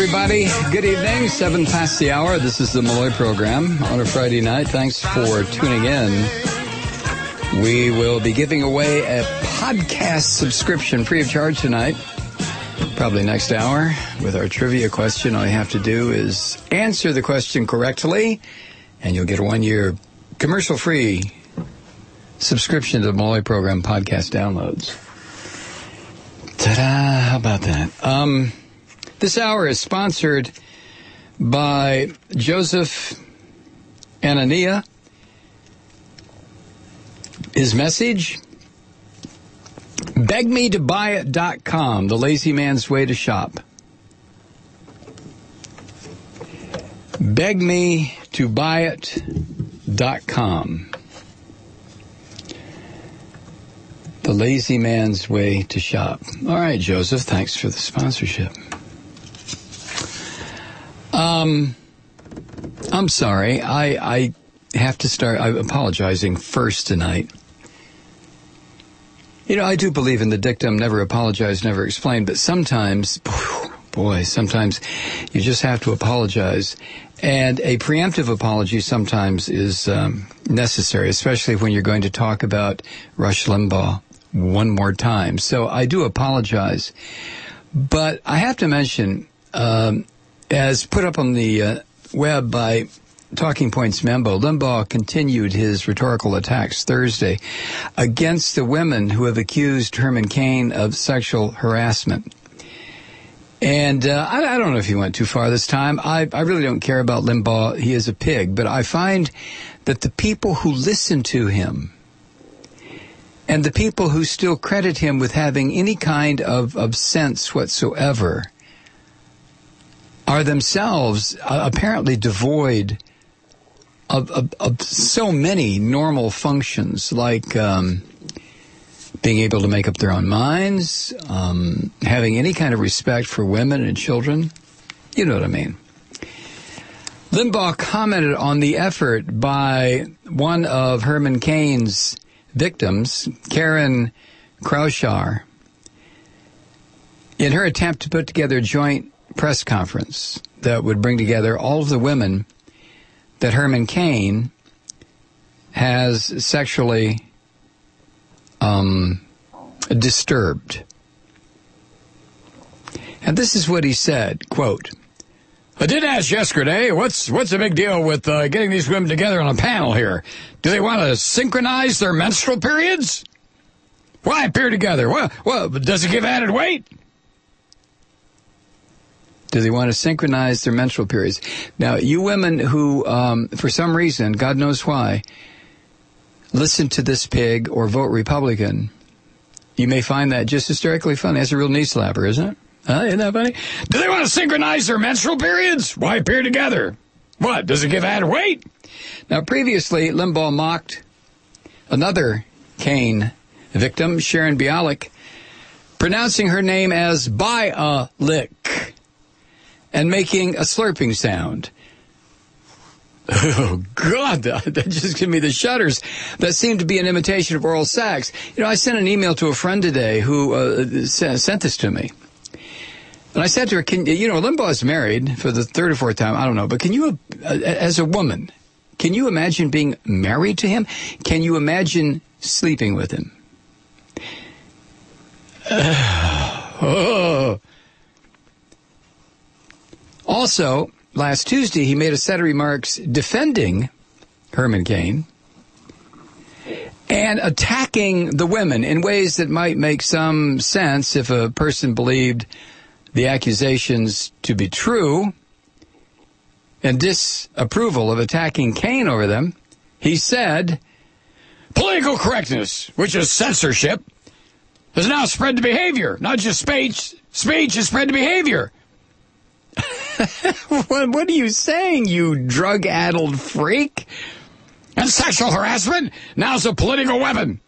everybody. Good evening. 7 past the hour. This is the Malloy program on a Friday night. Thanks for tuning in. We will be giving away a podcast subscription free of charge tonight. Probably next hour with our trivia question. All you have to do is answer the question correctly, and you'll get a 1-year commercial-free subscription to the Malloy program podcast downloads. Ta-da! How about that? This hour is sponsored by Joseph Anania. His message, begmetobuy.com, the lazy man's way to shop. begmetobuy.com, the lazy man's way to shop. All right, Joseph, thanks for the sponsorship. I'm sorry. I have to start. I'm apologizing first tonight. You know, I do believe in the dictum, never apologize, never explain, but sometimes, sometimes you just have to apologize. And a preemptive apology sometimes is necessary, especially when you're going to talk about Rush Limbaugh one more time. So I do apologize. But I have to mention, as put up on the web by Talking Points Membo, Limbaugh continued his rhetorical attacks Thursday against the women who have accused Herman Cain of sexual harassment. And I don't know if he went too far this time. I really don't care about Limbaugh. He is a pig. But I find that the people who listen to him and the people who still credit him with having any kind of sense whatsoever are themselves apparently devoid of so many normal functions, like being able to make up their own minds, having any kind of respect for women and children. You know what I mean. Limbaugh commented on the effort by one of Herman Cain's victims, Karen Kraushaar, in her attempt to put together a joint press conference that would bring together all of the women that Herman Cain has sexually disturbed. And this is what he said, quote, "I did ask yesterday, what's the big deal with getting these women together on a panel here? Do they want to synchronize their menstrual periods? Why appear together? Well, does it give added weight? Do they want to synchronize their menstrual periods?" Now, you women who, for some reason, God knows why, listen to this pig or vote Republican, you may find that just hysterically funny. That's a real knee slapper, isn't it? Isn't that funny? Do they want to synchronize their menstrual periods? Why appear together? What, does it give added weight? Now, previously, Limbaugh mocked another Cain victim, Sharon Bialik, pronouncing her name as Bialik and making a slurping sound. Oh, God, that just gave me the shudders. That seemed to be an imitation of oral sex. You know, I sent an email to a friend today who sent this to me. And I said to her, Limbaugh is married for the third or fourth time, I don't know, but can you, as a woman, can you imagine being married to him? Can you imagine sleeping with him? Also, last Tuesday, he made a set of remarks defending Herman Cain and attacking the women in ways that might make some sense if a person believed the accusations to be true, and disapproval of attacking Cain over them. He said, "Political correctness, which is censorship, has now spread to behavior. Not just speech. Speech has spread to behavior." What are you saying, you drug-addled freak? "And sexual harassment now is a political weapon.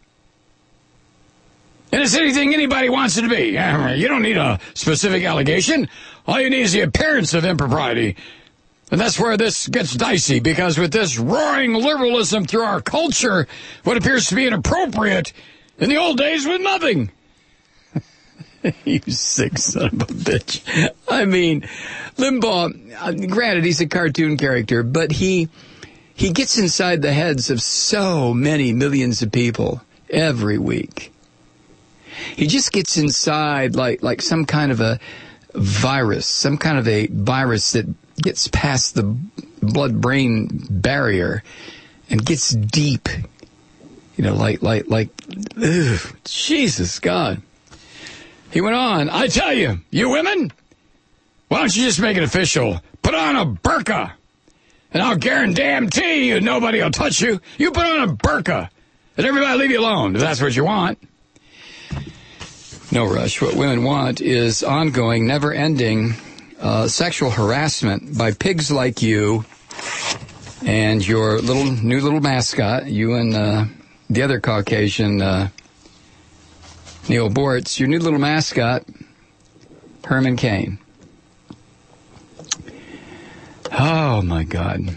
And it's anything anybody wants it to be. You don't need a specific allegation. All you need is the appearance of impropriety." And that's where this gets dicey, because with this roaring liberalism through our culture, what appears to be inappropriate in the old days was nothing. You sick son of a bitch. I mean, Limbaugh, granted, he's a cartoon character, but he gets inside the heads of so many millions of people every week. He just gets inside like some kind of a virus, some kind of a virus that gets past the blood-brain barrier and gets deep. You know, ugh, Jesus, God. He went on, I tell you, you women, why don't you just make it official? Put on a burqa, and I'll guarantee you nobody will touch you. You put on a burqa, and everybody leave you alone, if that's what you want. No rush. What women want is ongoing, never-ending sexual harassment by pigs like you and your new little mascot, you and the other Caucasian, Neil Bortz, your new little mascot, Herman Cain. Oh, my God.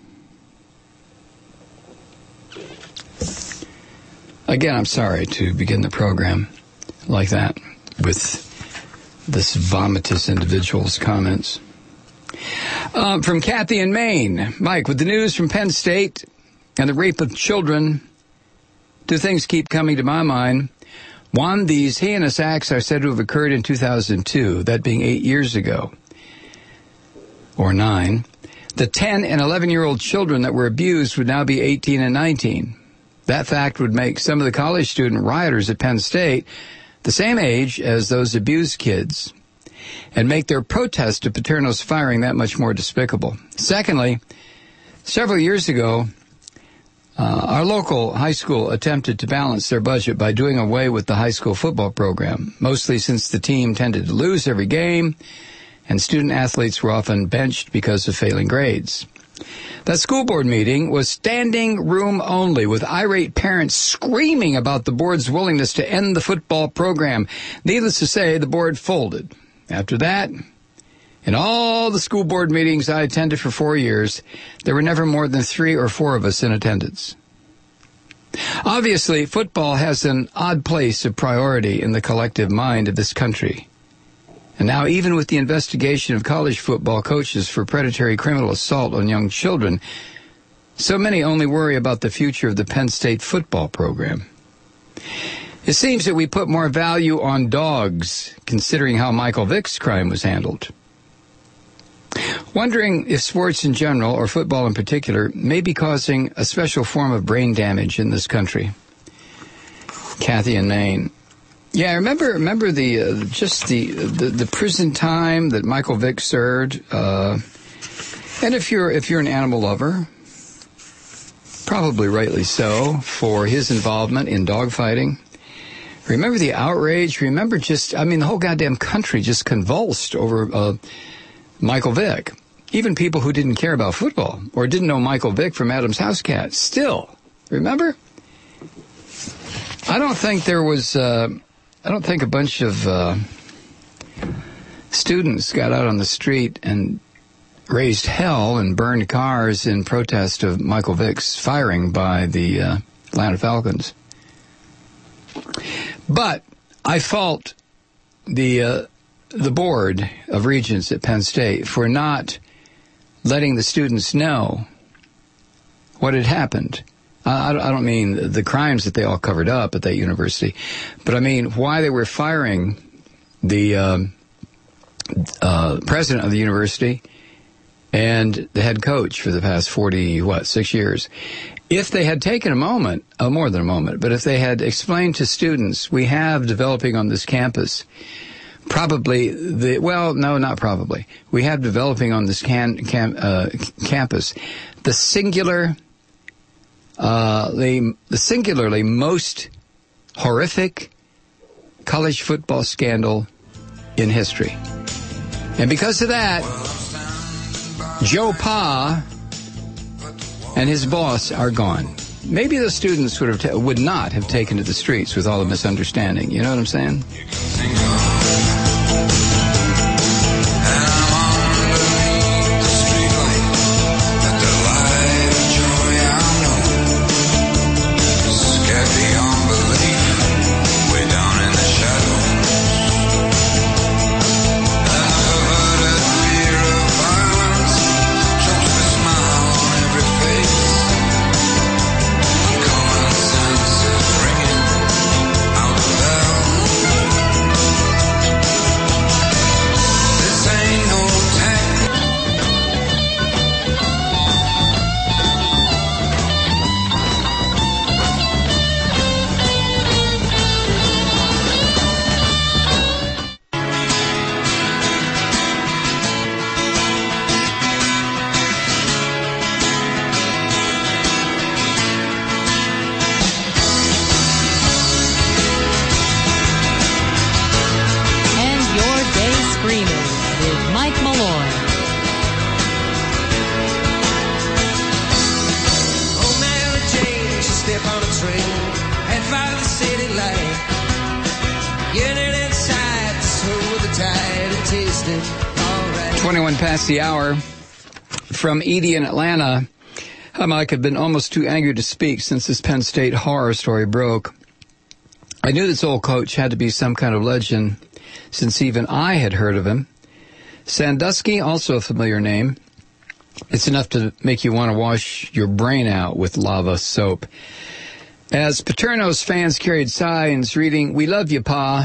Again, I'm sorry to begin the program like that with this vomitous individual's comments. From Kathy in Maine. Mike, with the news from Penn State and the rape of children, two things keep coming to my mind. One, these heinous acts are said to have occurred in 2002, that being 8 years ago, or 9. The 10 and 11-year-old children that were abused would now be 18 and 19. That fact would make some of the college student rioters at Penn State the same age as those abused kids, and make their protest to Paterno's firing that much more despicable. Secondly, several years ago, our local high school attempted to balance their budget by doing away with the high school football program, mostly since the team tended to lose every game, and student athletes were often benched because of failing grades. That school board meeting was standing room only, with irate parents screaming about the board's willingness to end the football program. Needless to say, the board folded. After that, in all the school board meetings I attended for 4 years, there were never more than 3 or 4 of us in attendance. Obviously, football has an odd place of priority in the collective mind of this country. And now, even with the investigation of college football coaches for predatory criminal assault on young children, so many only worry about the future of the Penn State football program. It seems that we put more value on dogs, considering how Michael Vick's crime was handled. Wondering if sports in general, or football in particular, may be causing a special form of brain damage in this country. Kathy in Maine. Yeah, I remember the prison time that Michael Vick served. And if you're an animal lover, probably rightly so, for his involvement in dogfighting. Remember the outrage? Remember the whole goddamn country just convulsed over Michael Vick. Even people who didn't care about football or didn't know Michael Vick from Adam's House Cat. Still, remember? I don't think a bunch of students got out on the street and raised hell and burned cars in protest of Michael Vick's firing by the Atlanta Falcons. But I fault the board of regents at Penn State for not letting the students know what had happened. I don't mean the crimes that they all covered up at that university, but I mean why they were firing the president of the university and the head coach for the past 6 years. If they had taken a moment, more than a moment, but if they had explained to students, we have developing on this campus we have developing on this campus the singularly most horrific college football scandal in history. And because of that, Joe Pa and his boss are gone. Maybe the students would not have taken to the streets with all the misunderstanding. You know what I'm saying? Mike Malloy. Oh, Mary Jane, she stepped on a train, head for the city light. Getting inside, slow with the tide and tasted all right. 21 past the hour from Edie in Atlanta. Hi, Mike. I've been almost too angry to speak since this Penn State horror story broke. I knew this old coach had to be some kind of legend since even I had heard of him. Sandusky, also a familiar name. It's enough to make you want to wash your brain out with lava soap. As Paterno's fans carried signs reading, "We love you, Pa,"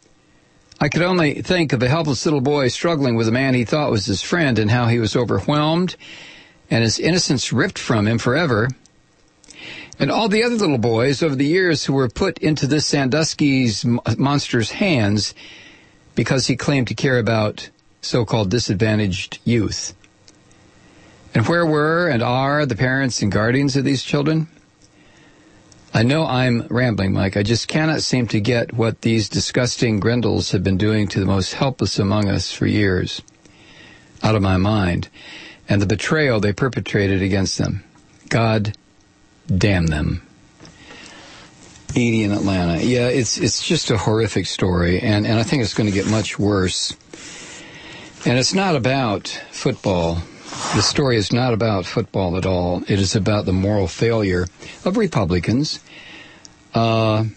I could only think of a helpless little boy struggling with a man he thought was his friend and how he was overwhelmed and his innocence ripped from him forever. And all the other little boys over the years who were put into this Sandusky's monster's hands because he claimed to care about so-called disadvantaged youth. And where were and are the parents and guardians of these children? I know I'm rambling, Mike. I just cannot seem to get what these disgusting Grendels have been doing to the most helpless among us for years. Out of my mind. And the betrayal they perpetrated against them. God damn them. Edie in Atlanta. Yeah, it's just a horrific story, and I think it's going to get much worse. And it's not about football. The story is not about football at all. It is about the moral failure of Republicans. Both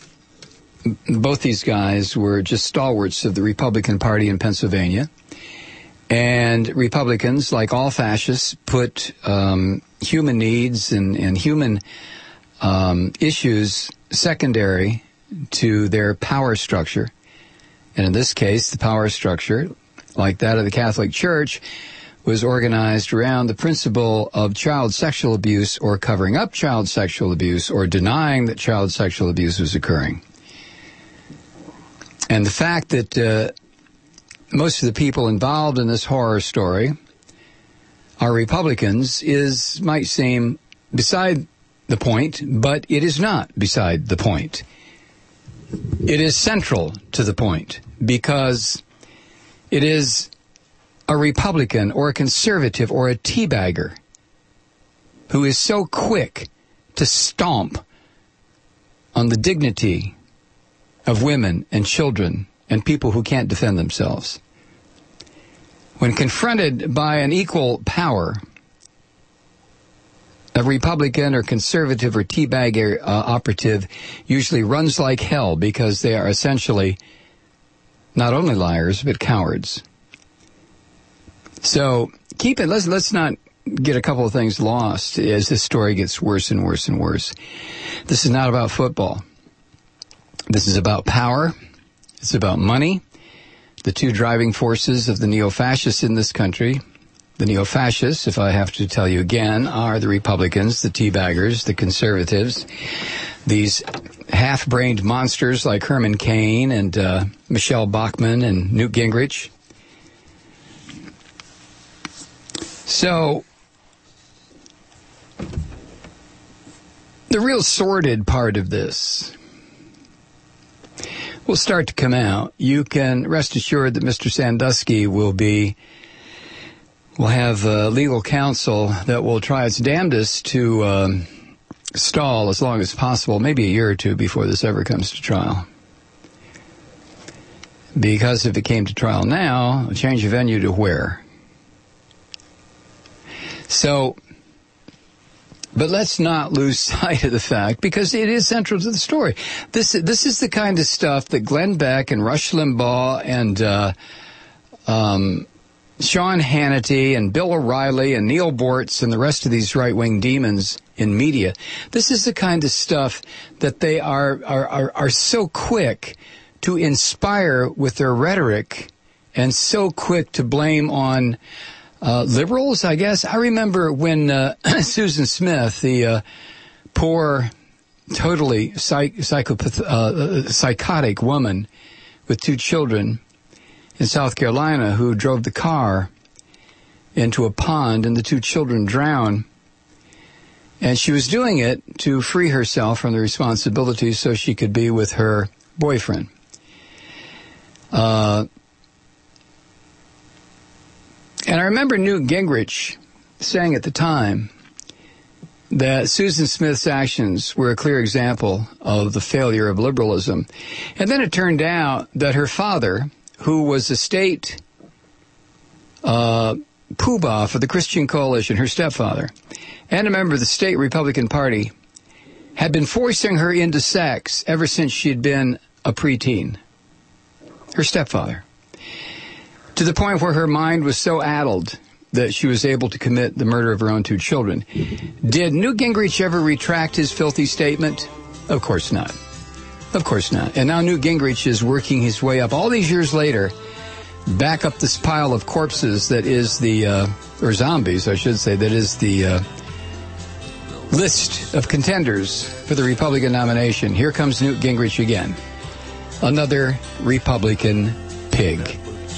these guys were just stalwarts of the Republican Party in Pennsylvania. And Republicans, like all fascists, put human needs and human issues secondary to their power structure. And in this case, the power structure, like that of the Catholic Church, was organized around the principle of child sexual abuse or covering up child sexual abuse or denying that child sexual abuse was occurring. And the fact that most of the people involved in this horror story are Republicans might seem beside the point, but it is not beside the point. It is central to the point because it is a Republican or a conservative or a teabagger who is so quick to stomp on the dignity of women and children and people who can't defend themselves. When confronted by an equal power, a Republican or conservative or teabagger operative usually runs like hell because they are essentially not only liars but cowards. So let's not get a couple of things lost as this story gets worse and worse and worse. This is not about football. This is about power. It's about money. The two driving forces of the neo-fascists in this country. The neo-fascists, if I have to tell you again, are the Republicans, the teabaggers, the conservatives, these half-brained monsters like Herman Cain and Michelle Bachmann and Newt Gingrich. So, the real sordid part of this will start to come out. You can rest assured that Mr. Sandusky will have legal counsel that will try its damnedest to stall as long as possible, maybe a year or two before this ever comes to trial. Because if it came to trial now, a change of venue to where? So, but let's not lose sight of the fact, because it is central to the story. This is the kind of stuff that Glenn Beck and Rush Limbaugh and Sean Hannity and Bill O'Reilly and Neil Bortz and the rest of these right-wing demons in media, this is the kind of stuff that they are so quick to inspire with their rhetoric and so quick to blame on liberals, I guess. I remember when Susan Smith, the poor, totally psychotic woman with two children in South Carolina who drove the car into a pond and the two children drowned. And she was doing it to free herself from the responsibility so she could be with her remember Newt Gingrich saying at the time that Susan Smith's actions were a clear example of the failure of liberalism. And then it turned out that her father, who was a state poobah for the Christian Coalition, her stepfather, and a member of the state Republican Party, had been forcing her into sex ever since she had been a preteen. Her stepfather. To the point where her mind was so addled that she was able to commit the murder of her own 2 children. Did Newt Gingrich ever retract his filthy statement? Of course not. Of course not. And now Newt Gingrich is working his way up, all these years later, back up this pile of corpses that is the, or zombies, I should say, that is the list of contenders for the Republican nomination. Here comes Newt Gingrich again. Another Republican pig.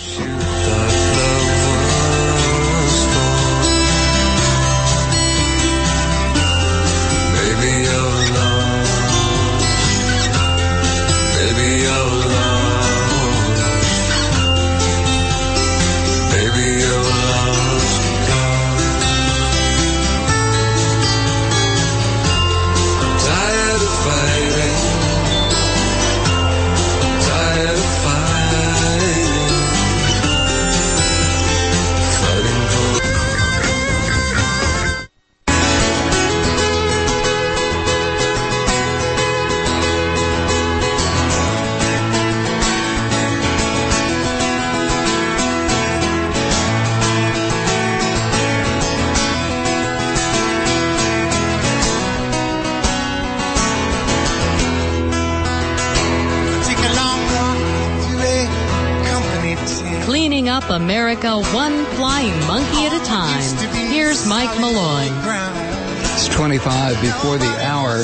America, one flying monkey at a time. Here's Mike Malloy. It's 25 before the hour.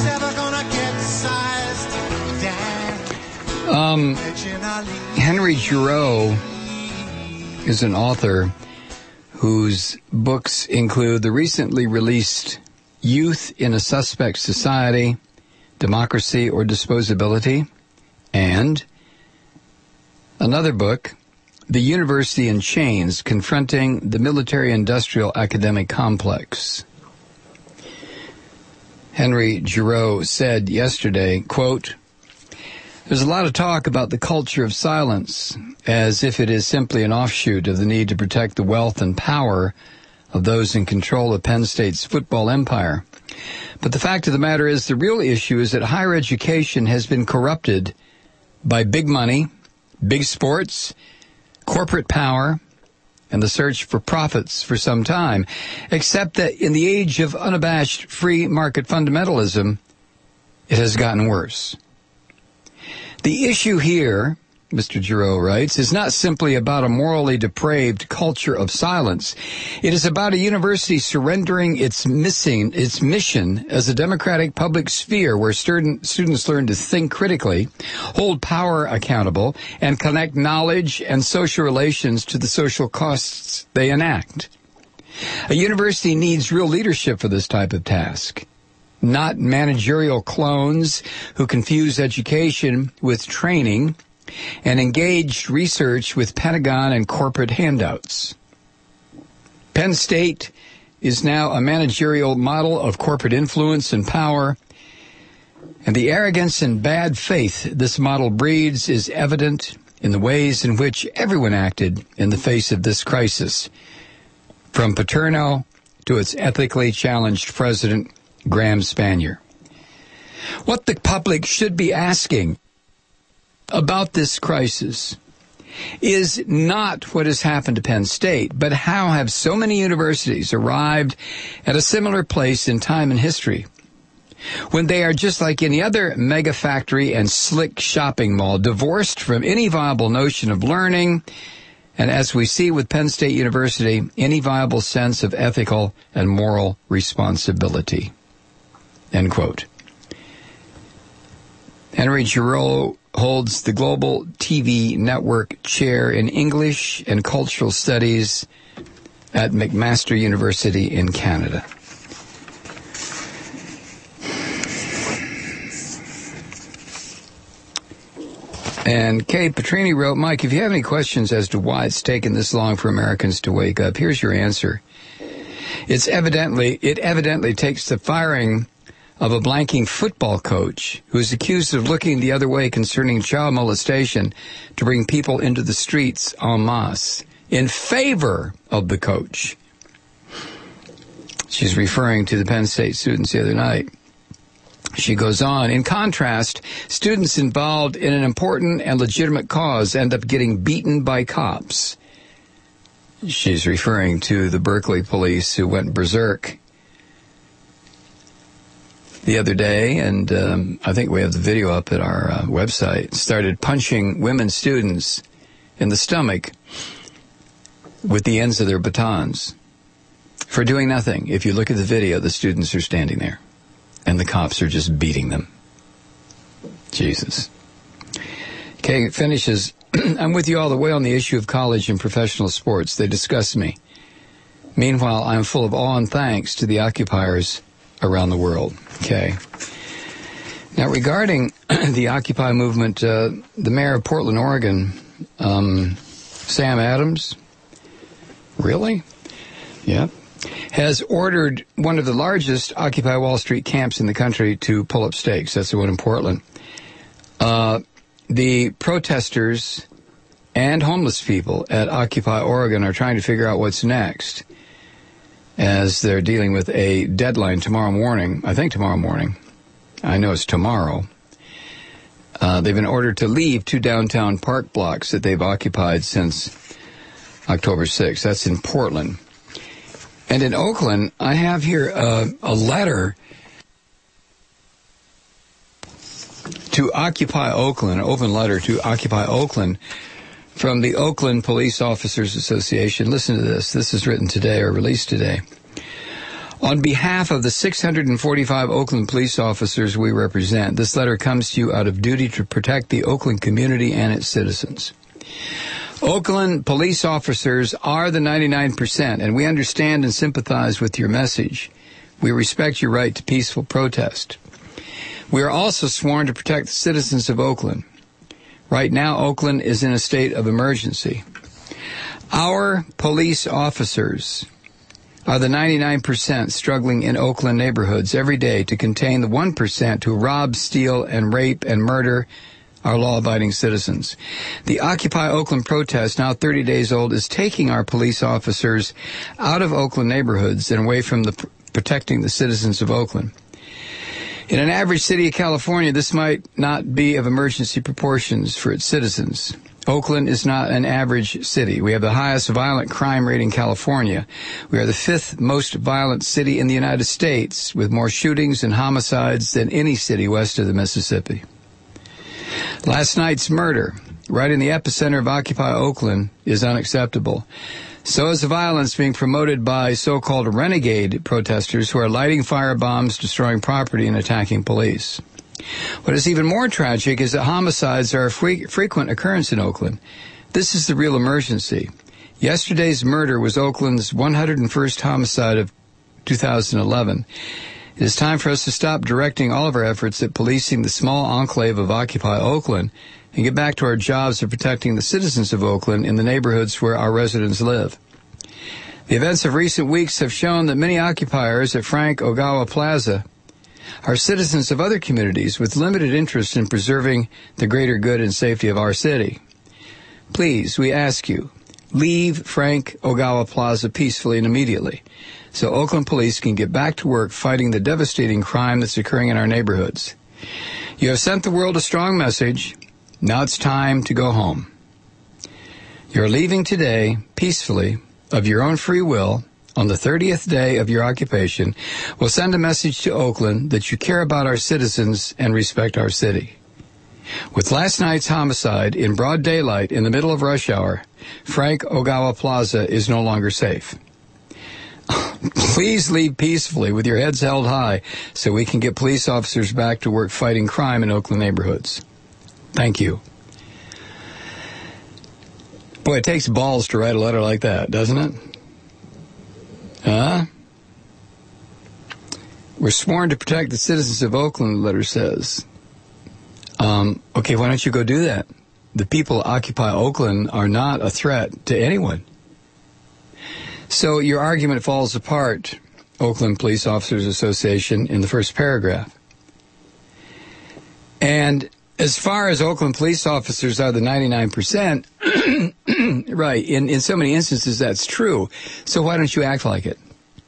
Henry Giroux is an author whose books include the recently released Youth in a Suspect Society, Democracy or Disposability, and another book, The University in Chains, Confronting the Military-Industrial Academic Complex. Henry Giroux said yesterday, quote, "There's a lot of talk about the culture of silence, as if it is simply an offshoot of the need to protect the wealth and power of those in control of Penn State's football empire. But the fact of the matter is the real issue is that higher education has been corrupted by big money, big sports, corporate power, and the search for profits for some time, except that in the age of unabashed free market fundamentalism, it has gotten worse. The issue here," Mr. Giroux writes, "is not simply about a morally depraved culture of silence. It is about a university surrendering its mission as a democratic public sphere where students learn to think critically, hold power accountable, and connect knowledge and social relations to the social costs they enact. A university needs real leadership for this type of task, not managerial clones who confuse education with training and engaged research with Pentagon and corporate handouts. Penn State is now a managerial model of corporate influence and power, and the arrogance and bad faith this model breeds is evident in the ways in which everyone acted in the face of this crisis, from Paterno to its ethically challenged president, Graham Spanier. What the public should be asking about this crisis is not what has happened to Penn State, but how have so many universities arrived at a similar place in time and history when they are just like any other mega factory and slick shopping mall, divorced from any viable notion of learning, and as we see with Penn State University, any viable sense of ethical and moral responsibility." End quote. Henry Giroux holds the Global TV Network Chair in English and Cultural Studies at McMaster University in Canada. And Kay Petrini wrote, Mike, if you have any questions as to why it's taken this long for Americans to wake up, here's your answer. It evidently takes the firing of a blanking football coach who is accused of looking the other way concerning child molestation to bring people into the streets en masse in favor of the coach. She's referring to the Penn State students the other night. She goes on, in contrast, students involved in an important and legitimate cause end up getting beaten by cops. She's referring to the Berkeley police who went berserk the other day, and I think we have the video up at our website, started punching women students in the stomach with the ends of their batons for doing nothing. If you look at the video, the students are standing there, and the cops are just beating them. Jesus. Kay finishes, I'm with you all the way on the issue of college and professional sports. They disgust me. Meanwhile, I'm full of awe and thanks to the occupiers around the world. Okay. Now, regarding the Occupy movement, the mayor of Portland, Oregon, Sam Adams, really? Yep. Has ordered one of the largest Occupy Wall Street camps in the country to pull up stakes. That's the one in Portland. The protesters and homeless people at Occupy Oregon are trying to figure out what's next as they're dealing with a deadline tomorrow morning. I think tomorrow morning. I know it's tomorrow. They've been ordered to leave 2 downtown park blocks that they've occupied since October 6th. That's in Portland. And in Oakland, I have here a letter to Occupy Oakland, an open letter to Occupy Oakland from the Oakland Police Officers Association. Listen to this. This is written today or released today. On behalf of the 645 Oakland police officers we represent, this letter comes to you out of duty to protect the Oakland community and its citizens. Oakland police officers are the 99%, and we understand and sympathize with your message. We respect your right to peaceful protest. We are also sworn to protect the citizens of Oakland. Right now, Oakland is in a state of emergency. Our police officers are the 99% struggling in Oakland neighborhoods every day to contain the 1% who rob, steal, and rape and murder our law-abiding citizens. The Occupy Oakland protest, now 30 days old, is taking our police officers out of Oakland neighborhoods and away from protecting the citizens of Oakland. In an average city of California, this might not be of emergency proportions for its citizens. Oakland is not an average city. We have the highest violent crime rate in California. We are the 5th most violent city in the United States, with more shootings and homicides than any city west of the Mississippi. Last night's murder, right in the epicenter of Occupy Oakland, is unacceptable. So is the violence being promoted by so-called renegade protesters who are lighting firebombs, destroying property, and attacking police. What is even more tragic is that homicides are a frequent occurrence in Oakland. This is the real emergency. Yesterday's murder was Oakland's 101st homicide of 2011. It is time for us to stop directing all of our efforts at policing the small enclave of Occupy Oakland and get back to our jobs of protecting the citizens of Oakland in the neighborhoods where our residents live. The events of recent weeks have shown that many occupiers at Frank Ogawa Plaza are citizens of other communities with limited interest in preserving the greater good and safety of our city. Please, we ask you, leave Frank Ogawa Plaza peacefully and immediately, so Oakland police can get back to work fighting the devastating crime that's occurring in our neighborhoods. You have sent the world a strong message. Now it's time to go home. You're leaving today peacefully, of your own free will, on the 30th day of your occupation. We'll send a message to Oakland that you care about our citizens and respect our city. With last night's homicide in broad daylight in the middle of rush hour, Frank Ogawa Plaza is no longer safe. Please leave peacefully with your heads held high so we can get police officers back to work fighting crime in Oakland neighborhoods. Thank you. Boy, it takes balls to write a letter like that, doesn't it? Huh? We're sworn to protect the citizens of Oakland, the letter says. Okay, why don't you go do that? the people who occupy Oakland are not a threat to anyone. So your argument falls apart, Oakland Police Officers Association, in the first paragraph. And as far as Oakland police officers are the 99%, right, in so many instances that's true. So why don't you act like it?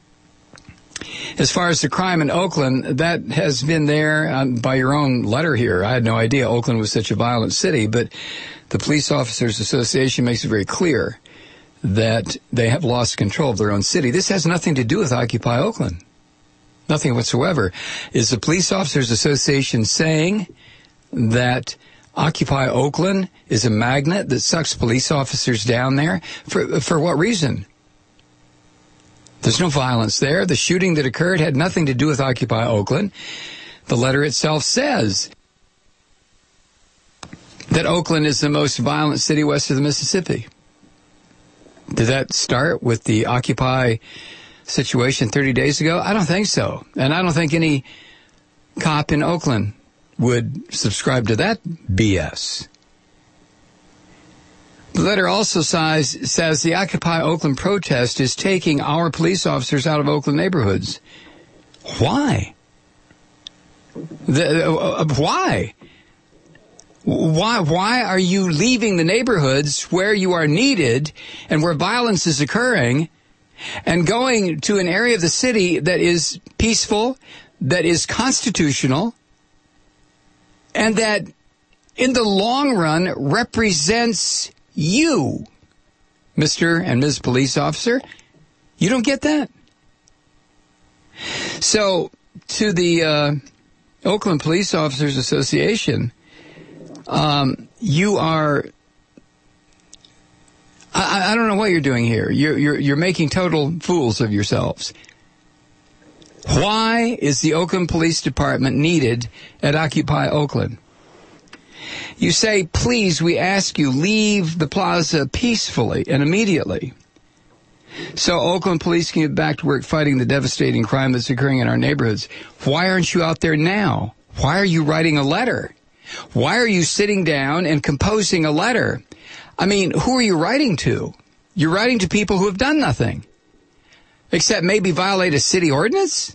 As far as the crime in Oakland, that has been there by your own letter here. I had no idea Oakland was such a violent city, but the Police Officers Association makes it very clear that they have lost control of their own city. This has nothing to do with Occupy Oakland. Nothing whatsoever. Is the Police Officers Association saying that Occupy Oakland is a magnet that sucks police officers down there? For what reason? There's no violence there. The shooting that occurred had nothing to do with Occupy Oakland. The letter itself says that Oakland is the most violent city west of the Mississippi. Did that start with the Occupy situation 30 days ago? I don't think so. And I don't think any cop in Oakland would subscribe to that BS. The letter also says the Occupy Oakland protest is taking our police officers out of Oakland neighborhoods. Why? Why? Why are you leaving the neighborhoods where you are needed and where violence is occurring and going to an area of the city that is peaceful, that is constitutional, and that in the long run represents you, Mr. and Ms. Police Officer? You don't get that? So, to the Oakland Police Officers Association, you are, I don't know what you're doing here. You're making total fools of yourselves. Why is the Oakland Police Department needed at Occupy Oakland? You say, please, we ask you, leave the plaza peacefully and immediately, so Oakland police can get back to work fighting the devastating crime that's occurring in our neighborhoods. Why aren't you out there now? Why are you writing a letter? Why are you sitting down and composing a letter? I mean, who are you writing to? You're writing to people who have done nothing, except maybe violate a city ordinance?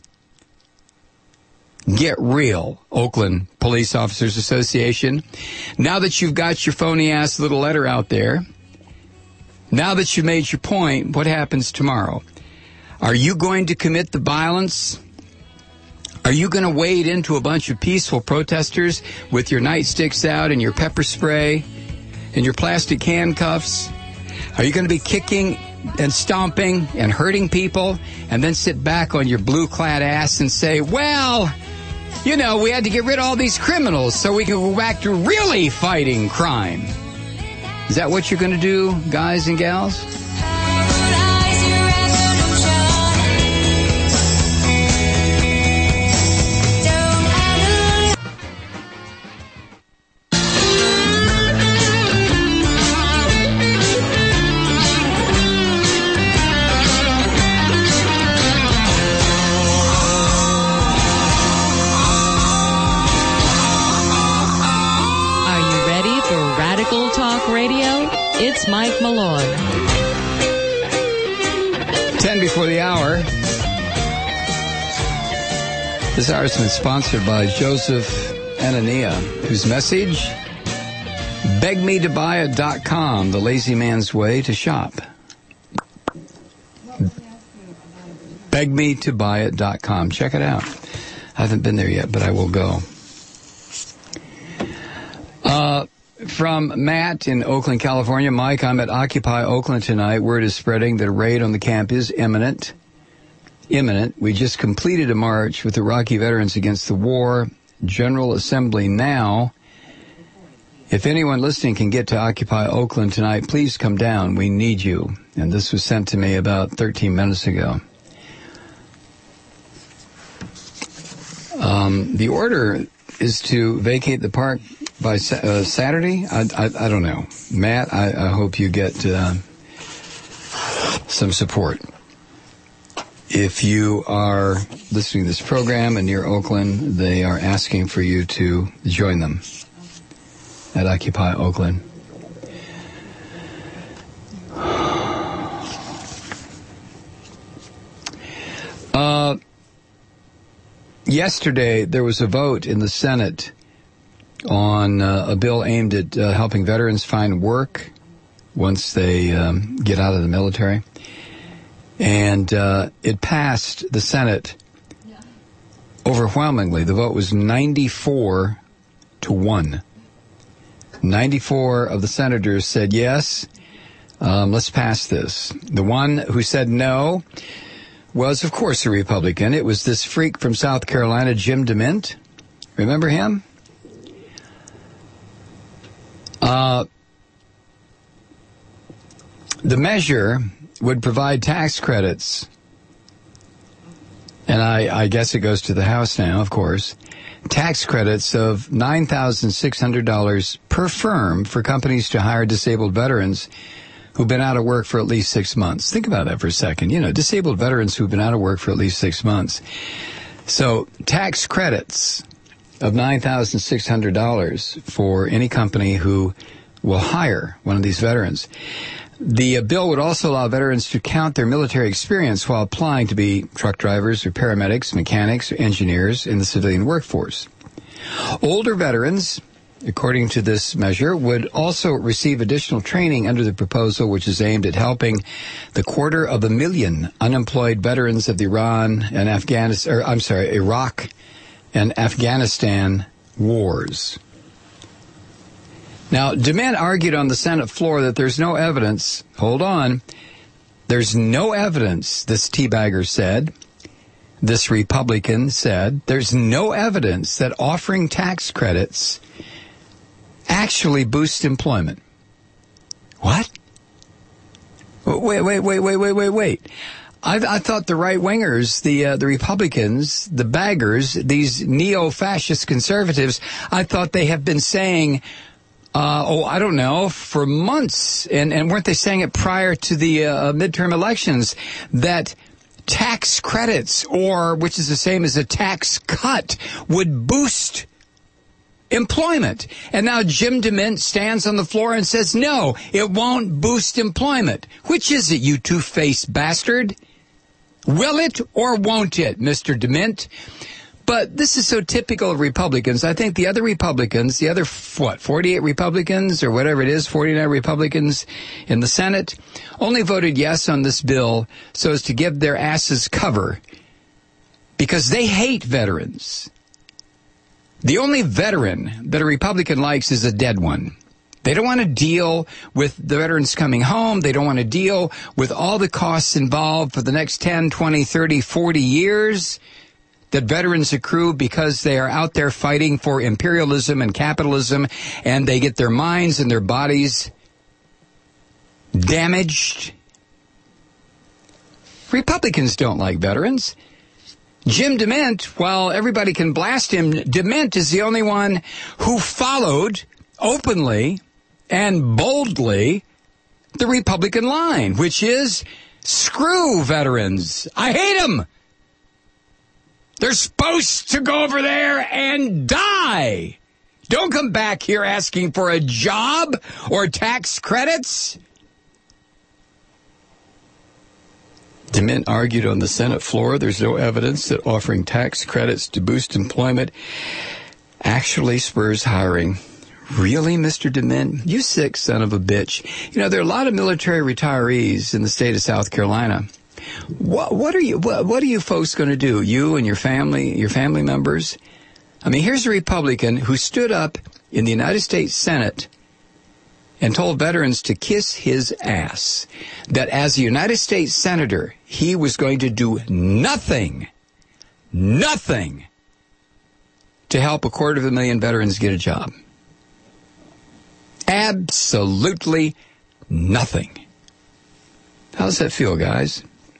Get real, Oakland Police Officers Association. Now that you've got your phony-ass little letter out there, now that you've made your point, what happens tomorrow? Are you going to commit the violence? Are you going to wade into a bunch of peaceful protesters with your nightsticks out and your pepper spray and your plastic handcuffs? Are you going to be kicking and stomping and hurting people and then sit back on your blue-clad ass and say, well, you know, we had to get rid of all these criminals so we can go back to really fighting crime? Is that what you're going to do, guys and gals? It's Mike Malone. 10 before the hour. This hour has been sponsored by Joseph Anania, whose message, begmetobuy.com, the lazy man's way to shop. begmetobuy.com. Check it out. I haven't been there yet, but I will go. From Matt in Oakland, California. Mike, I'm at Occupy Oakland tonight. Word is spreading that a raid on the camp is imminent. We just completed a march with Iraqi veterans against the war. General Assembly now. If anyone listening can get to Occupy Oakland tonight, please come down. We need you. And this was sent to me about 13 minutes ago. The order is to vacate the park by Saturday. I don't know. Matt, I hope you get some support. If you are listening to this program and near Oakland, they are asking for you to join them at Occupy Oakland. yesterday there was a vote in the Senate on a bill aimed at helping veterans find work once they get out of the military. And it passed the Senate overwhelmingly. The vote was 94-1. 94 of the senators said yes, let's pass this. The one who said no was, of course, a Republican. It was this freak from South Carolina, Jim DeMint. Remember him? The measure would provide tax credits, and I guess it goes to the House now, of course, tax credits of $9,600 per firm for companies to hire disabled veterans who've been out of work for at least 6 months. Think about that for a second. You know, disabled veterans who've been out of work for at least 6 months. So tax credits of $9,600 for any company who will hire one of these veterans. The bill would also allow veterans to count their military experience while applying to be truck drivers or paramedics, mechanics, or engineers in the civilian workforce. Older veterans, according to this measure, would also receive additional training under the proposal, which is aimed at helping the 250,000 unemployed veterans of the Iraq and Afghanistan wars. Now, DeMint argued on the Senate floor that there's no evidence. Hold on. There's no evidence, this teabagger said. This Republican said, there's no evidence that offering tax credits actually boosts employment. What? Wait. I thought the right-wingers, the Republicans, the baggers, these neo-fascist conservatives, I thought they have been saying, I don't know, for months, and weren't they saying it prior to the midterm elections, that tax credits, or which is the same as a tax cut, would boost employment. And now Jim DeMint stands on the floor and says, no, it won't boost employment. Which is it, you two-faced bastard? Will it or won't it, Mr. DeMint? But this is so typical of Republicans. I think the other Republicans, 48 Republicans or whatever it is, 49 Republicans in the Senate, only voted yes on this bill so as to give their asses cover because they hate veterans. The only veteran that a Republican likes is a dead one. They don't want to deal with the veterans coming home. They don't want to deal with all the costs involved for the next 10, 20, 30, 40 years that veterans accrue because they are out there fighting for imperialism and capitalism, and they get their minds and their bodies damaged. Republicans don't like veterans. Jim DeMint, while everybody can blast him, DeMint is the only one who followed openly and boldly the Republican line, which is, screw veterans. I hate them. They're supposed to go over there and die. Don't come back here asking for a job or tax credits. DeMint argued on the Senate floor there's no evidence that offering tax credits to boost employment actually spurs hiring. Really, Mr. DeMint? You sick son of a bitch. You know, there are a lot of military retirees in the state of South Carolina. What are you folks going to do? You and your family members? I mean, here's a Republican who stood up in the United States Senate and told veterans to kiss his ass, that as a United States Senator, he was going to do nothing to help 250,000 veterans get a job. Absolutely nothing. How does that feel, guys?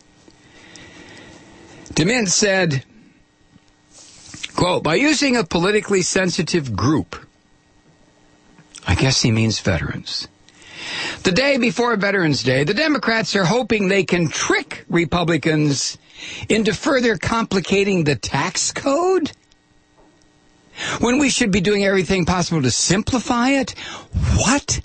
DeMint said, quote, by using a politically sensitive group, I guess he means veterans. The day before Veterans Day, the Democrats are hoping they can trick Republicans into further complicating the tax code, when we should be doing everything possible to simplify it. What?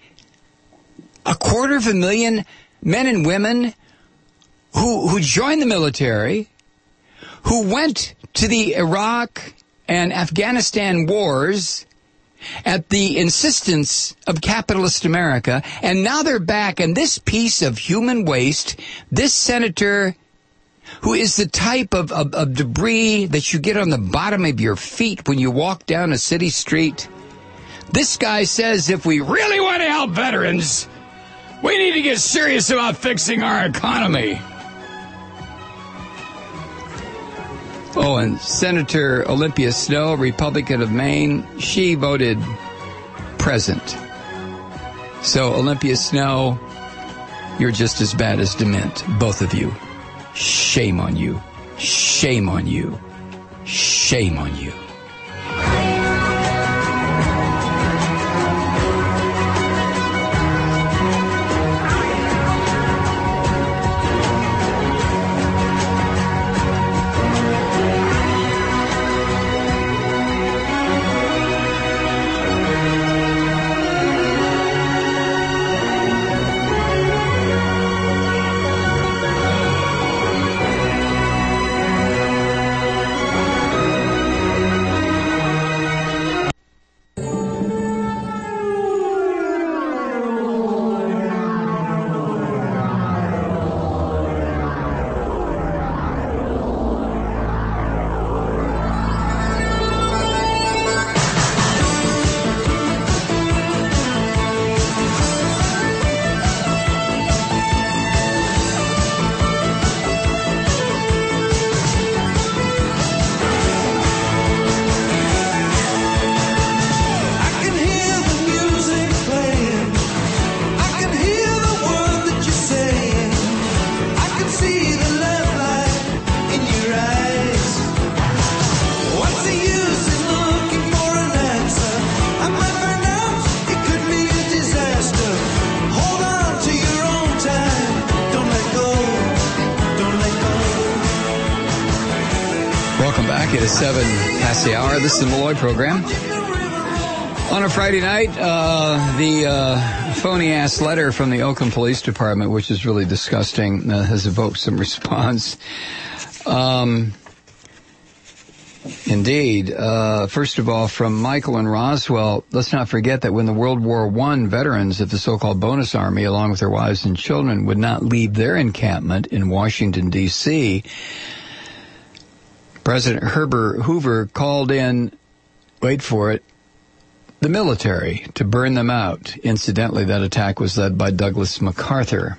250,000 men and women who joined the military, who went to the Iraq and Afghanistan wars at the insistence of capitalist America, and now they're back, and this piece of human waste, this senator who is the type of debris that you get on the bottom of your feet when you walk down a city street, this guy says if we really want to help veterans, we need to get serious about fixing our economy. Oh, and Senator Olympia Snowe, Republican of Maine, she voted present. So, Olympia Snowe, you're just as bad as Dement, both of you. Shame on you. Shame on you. Shame on you. It is 7 past the hour. This is the Malloy program. On a Friday night, the phony-ass letter from the Oakland Police Department, which is really disgusting, has evoked some response. Indeed. First of all, from Michael and Roswell, let's not forget that when the World War I veterans of the so-called bonus army, along with their wives and children, would not leave their encampment in Washington, D.C., President Herbert Hoover called in, wait for it, the military to burn them out. Incidentally, that attack was led by Douglas MacArthur.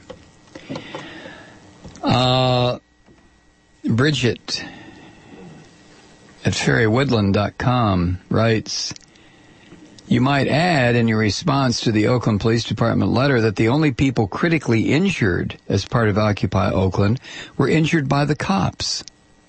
Bridget at fairywoodland.com writes, you might add in your response to the Oakland Police Department letter that the only people critically injured as part of Occupy Oakland were injured by the cops.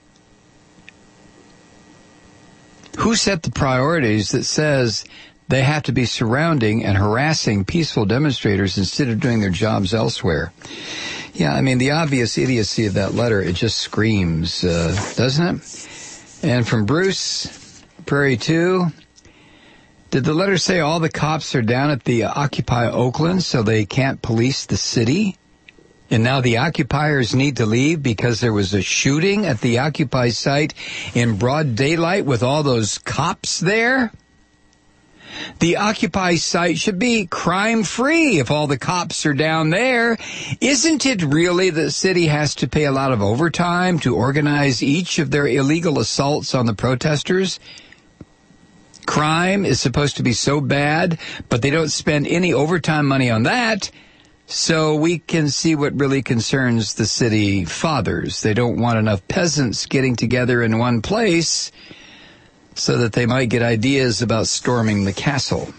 Who set the priorities that says they have to be surrounding and harassing peaceful demonstrators instead of doing their jobs elsewhere? Yeah, I mean, the obvious idiocy of that letter, it just screams, doesn't it? And from Bruce, Prairie 2, did the letter say all the cops are down at the Occupy Oakland so they can't police the city? And now the occupiers need to leave because there was a shooting at the Occupy site in broad daylight with all those cops there? The Occupy site should be crime-free if all the cops are down there. Isn't it really the city has to pay a lot of overtime to organize each of their illegal assaults on the protesters? Crime is supposed to be so bad, but they don't spend any overtime money on that. So we can see what really concerns the city fathers. They don't want enough peasants getting together in one place so that they might get ideas about storming the castle.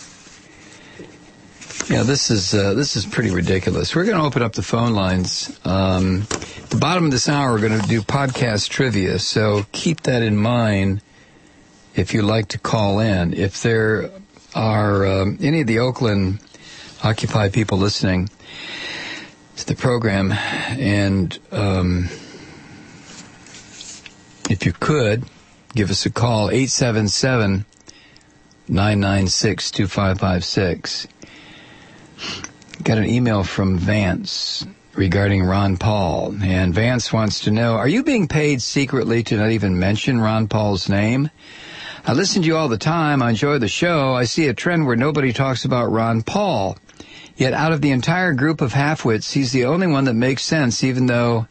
Yeah, this is pretty ridiculous. We're going to open up the phone lines. At the bottom of this hour, we're going to do podcast trivia, so keep that in mind if you'd like to call in. If there are any of the Oakland Occupy people listening to the program, and if you could, give us a call, 877-996-2556. Got an email from Vance regarding Ron Paul. And Vance wants to know, are you being paid secretly to not even mention Ron Paul's name? I listen to you all the time. I enjoy the show. I see a trend where nobody talks about Ron Paul. Yet out of the entire group of halfwits, he's the only one that makes sense, even though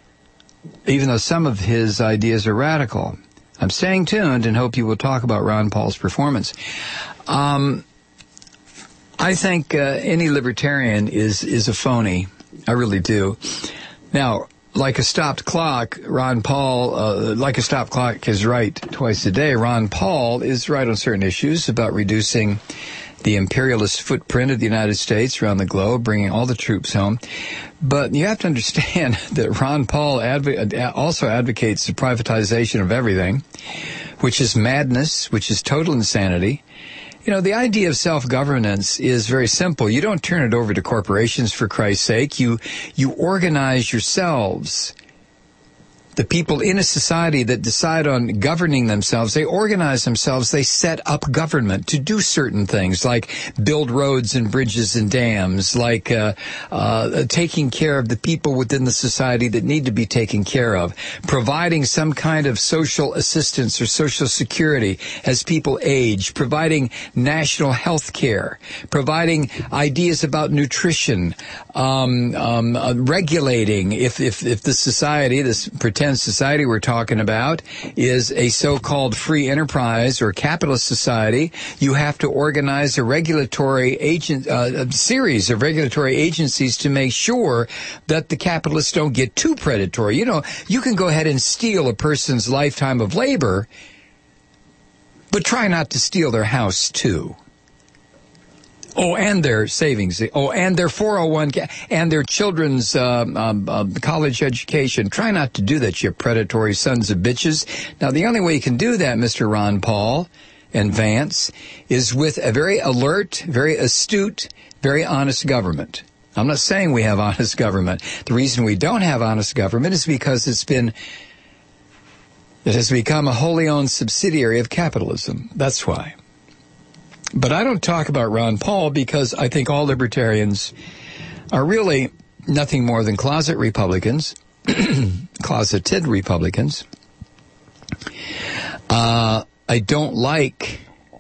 some of his ideas are radical. I'm staying tuned and hope you will talk about Ron Paul's performance. I think any libertarian is a phony. I really do. Now, like a stopped clock, Ron Paul, like a stopped clock is right twice a day. Ron Paul is right on certain issues about reducing the imperialist footprint of the United States around the globe, bringing all the troops home. But you have to understand that Ron Paul also advocates the privatization of everything, which is madness, which is total insanity. You know, the idea of self-governance is very simple. You don't turn it over to corporations, for Christ's sake. You organize yourselves. The people in a society that decide on governing themselves, they organize themselves, they set up government to do certain things, like build roads and bridges and dams, like taking care of the people within the society that need to be taken care of, providing some kind of social assistance or social security as people age, providing national health care, providing ideas about nutrition, regulating if the society, this pretend society we're talking about, is a so-called free enterprise or capitalist society, you have to organize a regulatory series of regulatory agencies to make sure that the capitalists don't get too predatory. You know, you can go ahead and steal a person's lifetime of labor, but try not to steal their house too. Oh, and their savings. Oh, and their 401k, and their children's college education. Try not to do that, you predatory sons of bitches. Now, the only way you can do that, Mr. Ron Paul and Vance, is with a very alert, very astute, very honest government. I'm not saying we have honest government. The reason we don't have honest government is because it has become a wholly owned subsidiary of capitalism. That's why. But I don't talk about Ron Paul because I think all libertarians are really nothing more than closet Republicans, closeted Republicans. I don't like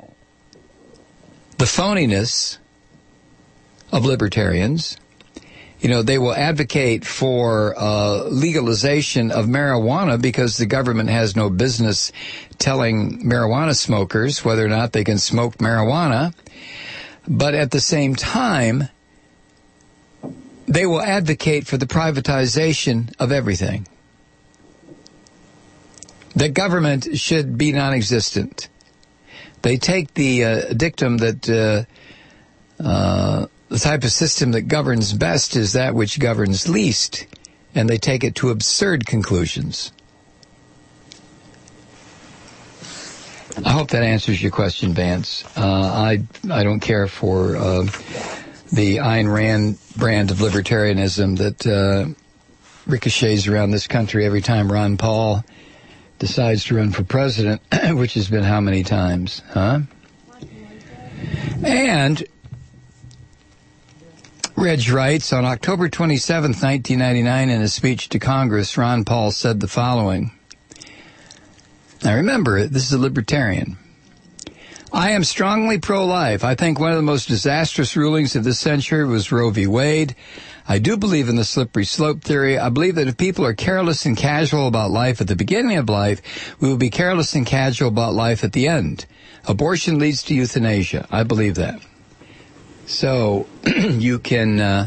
the phoniness of libertarians. You know, they will advocate for legalization of marijuana because the government has no business telling marijuana smokers whether or not they can smoke marijuana. But at the same time, they will advocate for the privatization of everything. The government should be non-existent. They take the dictum that the type of system that governs best is that which governs least, and they take it to absurd conclusions. I hope that answers your question, Vance. I don't care for the Ayn Rand brand of libertarianism that ricochets around this country every time Ron Paul decides to run for president, which has been how many times, huh? And Reg writes, on October 27, 1999, in a speech to Congress, Ron Paul said the following. Now remember, this is a libertarian. I am strongly pro-life. I think one of the most disastrous rulings of this century was Roe v. Wade. I do believe in the slippery slope theory. I believe that if people are careless and casual about life at the beginning of life, we will be careless and casual about life at the end. Abortion leads to euthanasia. I believe that. So you can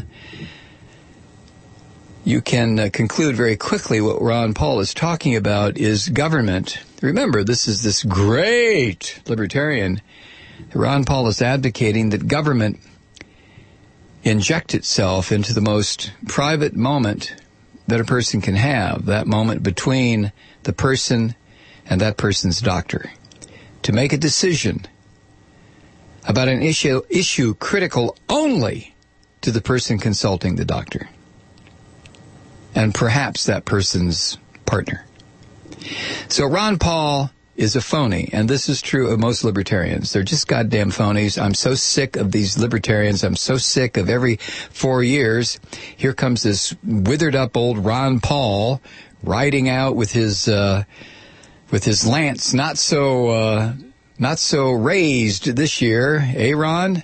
conclude very quickly what Ron Paul is talking about is government. Remember, this is this great libertarian. Ron Paul is advocating that government inject itself into the most private moment that a person can have, that moment between the person and that person's doctor, to make a decision about an issue critical only to the person consulting the doctor and perhaps that person's partner. So Ron Paul is a phony, and this is true of most libertarians. They're just goddamn phonies. I'm so sick of these libertarians. I'm so sick of every 4 years, here comes this withered up old Ron Paul riding out with his lance not so raised this year, eh, Ron?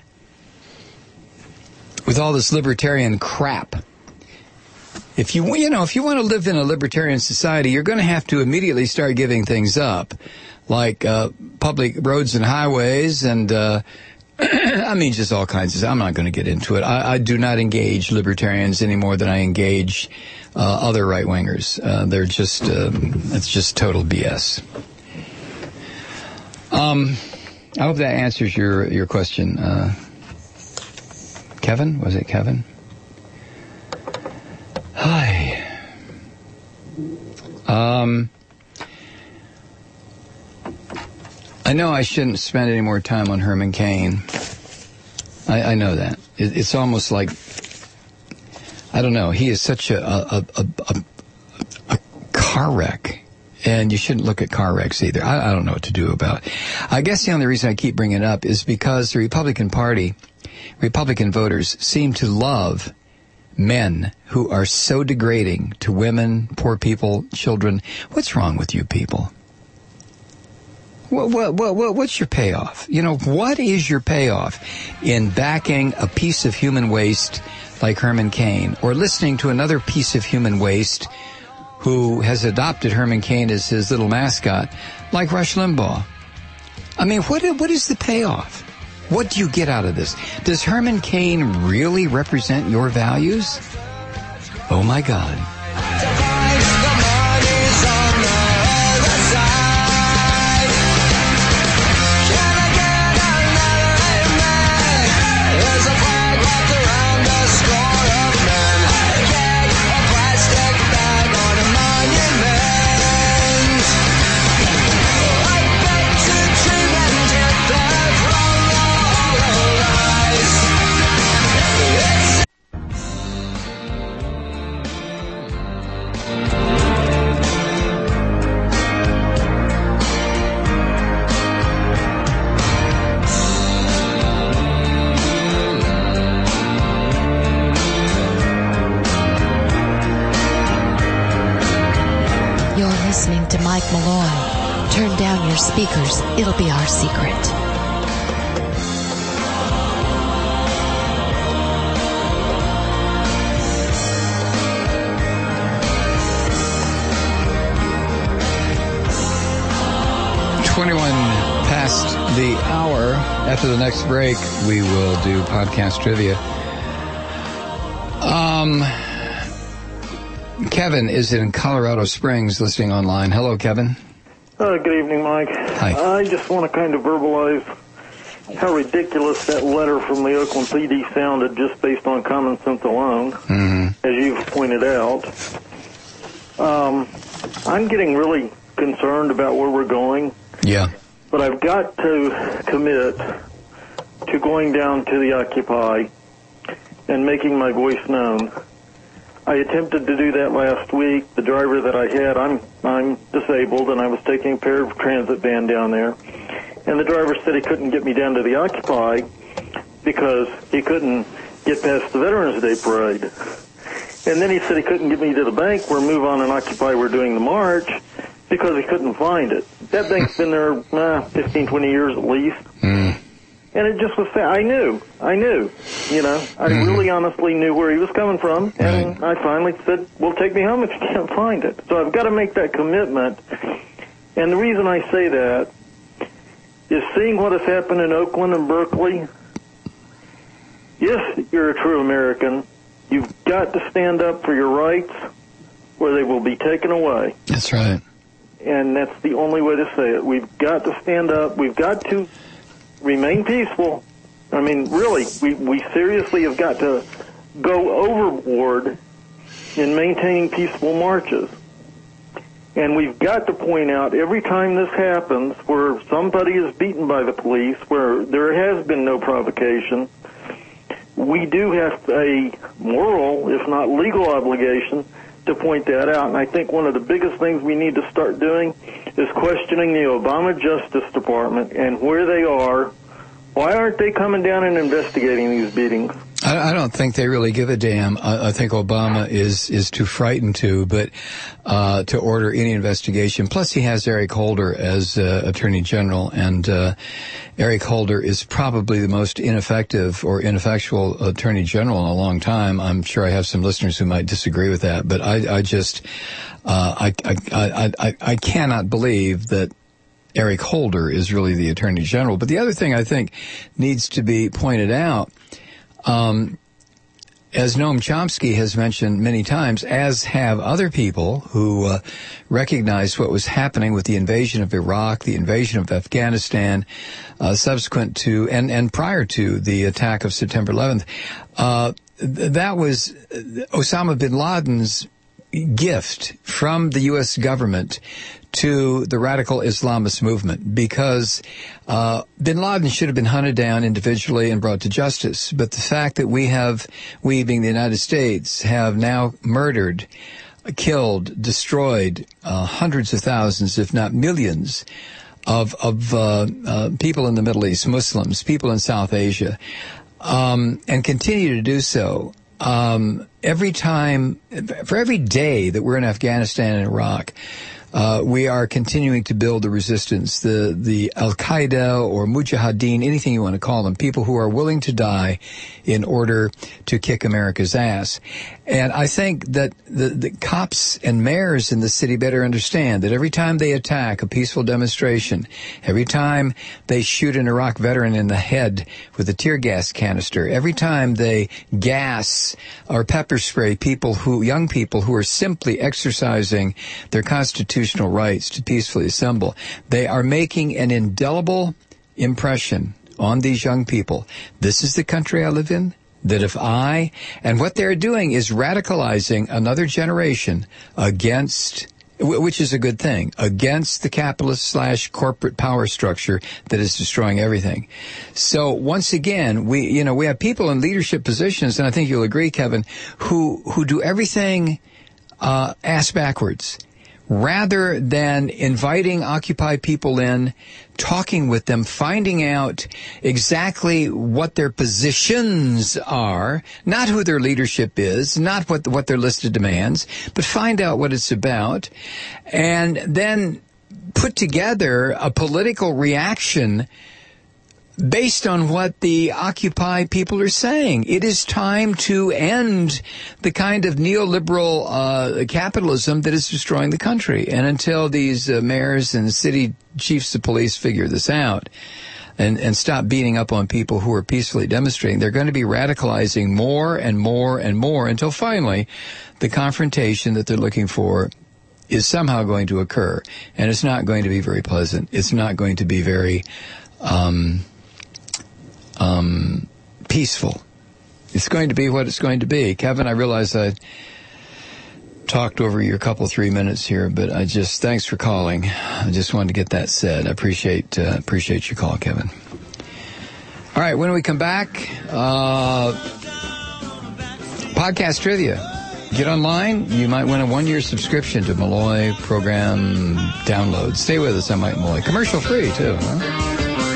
With all this libertarian crap. If you want to live in a libertarian society, you're going to have to immediately start giving things up, like public roads and highways, and I mean, just all kinds of. I'm not going to get into it. I do not engage libertarians any more than I engage other right wingers. They're just it's just total BS. I hope that answers your question, Kevin. Was it Kevin? Hi. I know I shouldn't spend any more time on Herman Cain. I know that. It's almost like, I don't know, he is such a car wreck. And you shouldn't look at car wrecks either. I don't know what to do about it. I guess the only reason I keep bringing it up is because the Republican Party, Republican voters seem to love men who are so degrading to women, poor people, children. What's wrong with you people? What's your payoff? What is your payoff in backing a piece of human waste like Herman Cain, or listening to another piece of human waste who has adopted Herman Cain as his little mascot, like Rush Limbaugh? I mean, what is the payoff? What do you get out of this? Does Herman Cain really represent your values? Oh, my God. Listening to Mike Malloy. Turn down your speakers. It'll be our secret. Past the hour. After the next break, we will do podcast trivia. Kevin is in Colorado Springs listening online. Hello, Kevin. Good evening, Mike. Hi. I just want to kind of verbalize how ridiculous that letter from the Oakland PD sounded just based on common sense alone, as you've pointed out. I'm getting really concerned about where we're going. Yeah. But I've got to commit to going down to the Occupy and making my voice known. I attempted to do that last week. The driver that I had, I'm disabled, and I was taking a paratransit van down there. And the driver said he couldn't get me down to the Occupy because he couldn't get past the Veterans Day parade. And then he said he couldn't get me to the bank where Move On and Occupy were doing the march because he couldn't find it. That bank's been there 15, 20 years at least. And it just was, I knew, I really honestly knew where he was coming from, and I finally said, well, take me home if you can't find it. So I've got to make that commitment, and the reason I say that is seeing what has happened in Oakland and Berkeley. Yes, you're a true American. You've got to stand up for your rights, or they will be taken away. That's right. And that's the only way to say it. We've got to stand up. We've got to remain peaceful. I mean, really, we seriously have got to go overboard in maintaining peaceful marches. And we've got to point out every time this happens where somebody is beaten by the police, where there has been no provocation, we do have a moral, if not legal obligation, to point that out. And I think one of the biggest things we need to start doing is questioning the Obama Justice Department and where they are. Why aren't they coming down and investigating these beatings? I don't think they really give a damn. I think Obama is too frightened to order any investigation. Plus, he has Eric Holder as Attorney General, and Eric Holder is probably the most ineffective or ineffectual Attorney General in a long time. I'm sure I have some listeners who might disagree with that, but I cannot believe that Eric Holder is really the Attorney General. But the other thing I think needs to be pointed out, as Noam Chomsky has mentioned many times, as have other people who recognized what was happening with the invasion of Iraq, the invasion of Afghanistan, subsequent to and prior to the attack of September 11th, that was Osama bin Laden's gift from the U.S. government to the radical Islamist movement, because bin Laden should have been hunted down individually and brought to justice. But the fact that we being the United States, have now murdered, killed, destroyed hundreds of thousands, if not millions, of people in the Middle East, Muslims, people in South Asia, and continue to do so. For every day that we're in Afghanistan and Iraq, we are continuing to build the resistance, the Al-Qaeda or Mujahideen, anything you want to call them, people who are willing to die in order to kick America's ass. And I think that the cops and mayors in the city better understand that every time they attack a peaceful demonstration, every time they shoot an Iraq veteran in the head with a tear gas canister, every time they gas or pepper spray young people who are simply exercising their constitutional rights to peacefully assemble, they are making an indelible impression on these young people. This is the country I live in. And what they're doing is radicalizing another generation against, which is a good thing, against the capitalist/corporate power structure that is destroying everything. So once again, we have people in leadership positions, and I think you'll agree, Kevin, who do everything ass backwards. Rather than inviting Occupy people in, talking with them, finding out exactly what their positions are, not who their leadership is, not what their list of demands, but find out what it's about, and then put together a political reaction based on what the Occupy people are saying. It is time to end the kind of neoliberal capitalism that is destroying the country. And until these mayors and city chiefs of police figure this out and stop beating up on people who are peacefully demonstrating, they're going to be radicalizing more and more and more until finally the confrontation that they're looking for is somehow going to occur. And it's not going to be very pleasant. It's not going to be very peaceful. It's going to be what it's going to be. Kevin, I realize I talked over your 3 minutes here, but thanks for calling. I just wanted to get that said. I appreciate your call, Kevin. All right, when we come back, podcast trivia. Get online. You might win a 1-year subscription to Malloy program download. Stay with us on Mike Malloy. Commercial free, too, huh?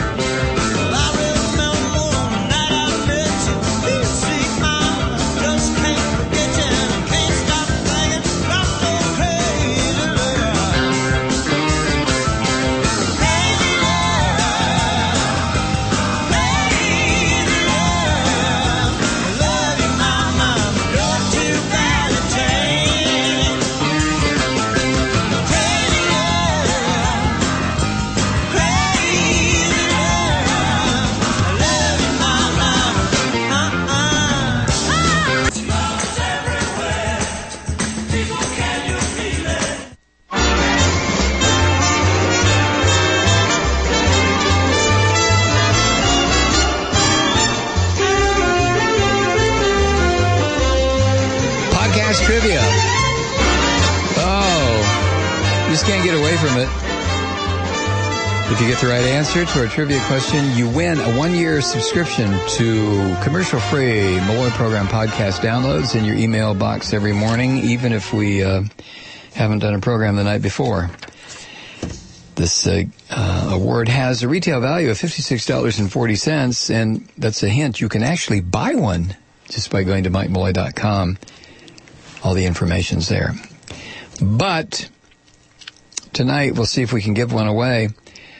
Trivia. Oh, you just can't get away from it. If you get the right answer to our trivia question, you win a 1-year subscription to commercial-free Malloy Program podcast downloads in your email box every morning, even if we haven't done a program the night before. This award has a retail value of $56.40, and that's a hint. You can actually buy one just by going to MikeMalloy.com. All the information's there. But tonight, we'll see if we can give one away.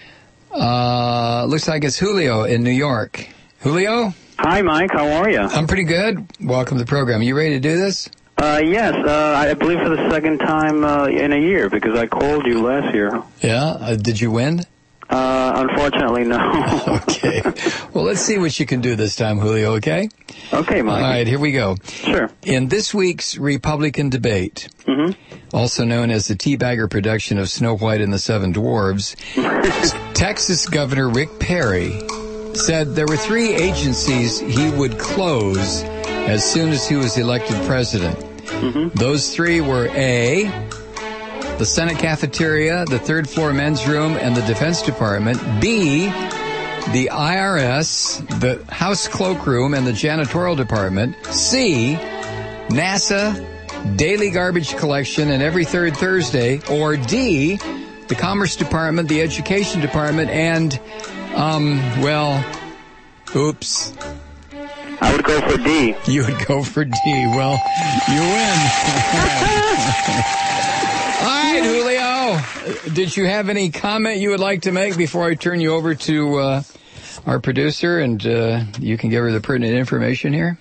Looks like it's Julio in New York. Julio? Hi, Mike. How are you? I'm pretty good. Welcome to the program. You ready to do this? Yes. I believe for the second time in a year, because I called you last year. Yeah? Did you win? Unfortunately, no. Okay. Well, let's see what you can do this time, Julio, okay? Okay, Mike. All right, here we go. Sure. In this week's Republican debate, also known as the Teabagger production of Snow White and the Seven Dwarves, Texas Governor Rick Perry said there were 3 agencies he would close as soon as he was elected president. Those 3 were A, the Senate cafeteria, the 3rd floor men's room, and the Defense Department. B, the IRS, the House cloakroom, and the janitorial department. C, NASA, daily garbage collection, and every 3rd Thursday. Or D, the Commerce Department, the Education Department, and, oops. I would go for D. You would go for D. Well, you win. All right, Julio. Did you have any comment you would like to make before I turn you over to our producer and you can give her the pertinent information here?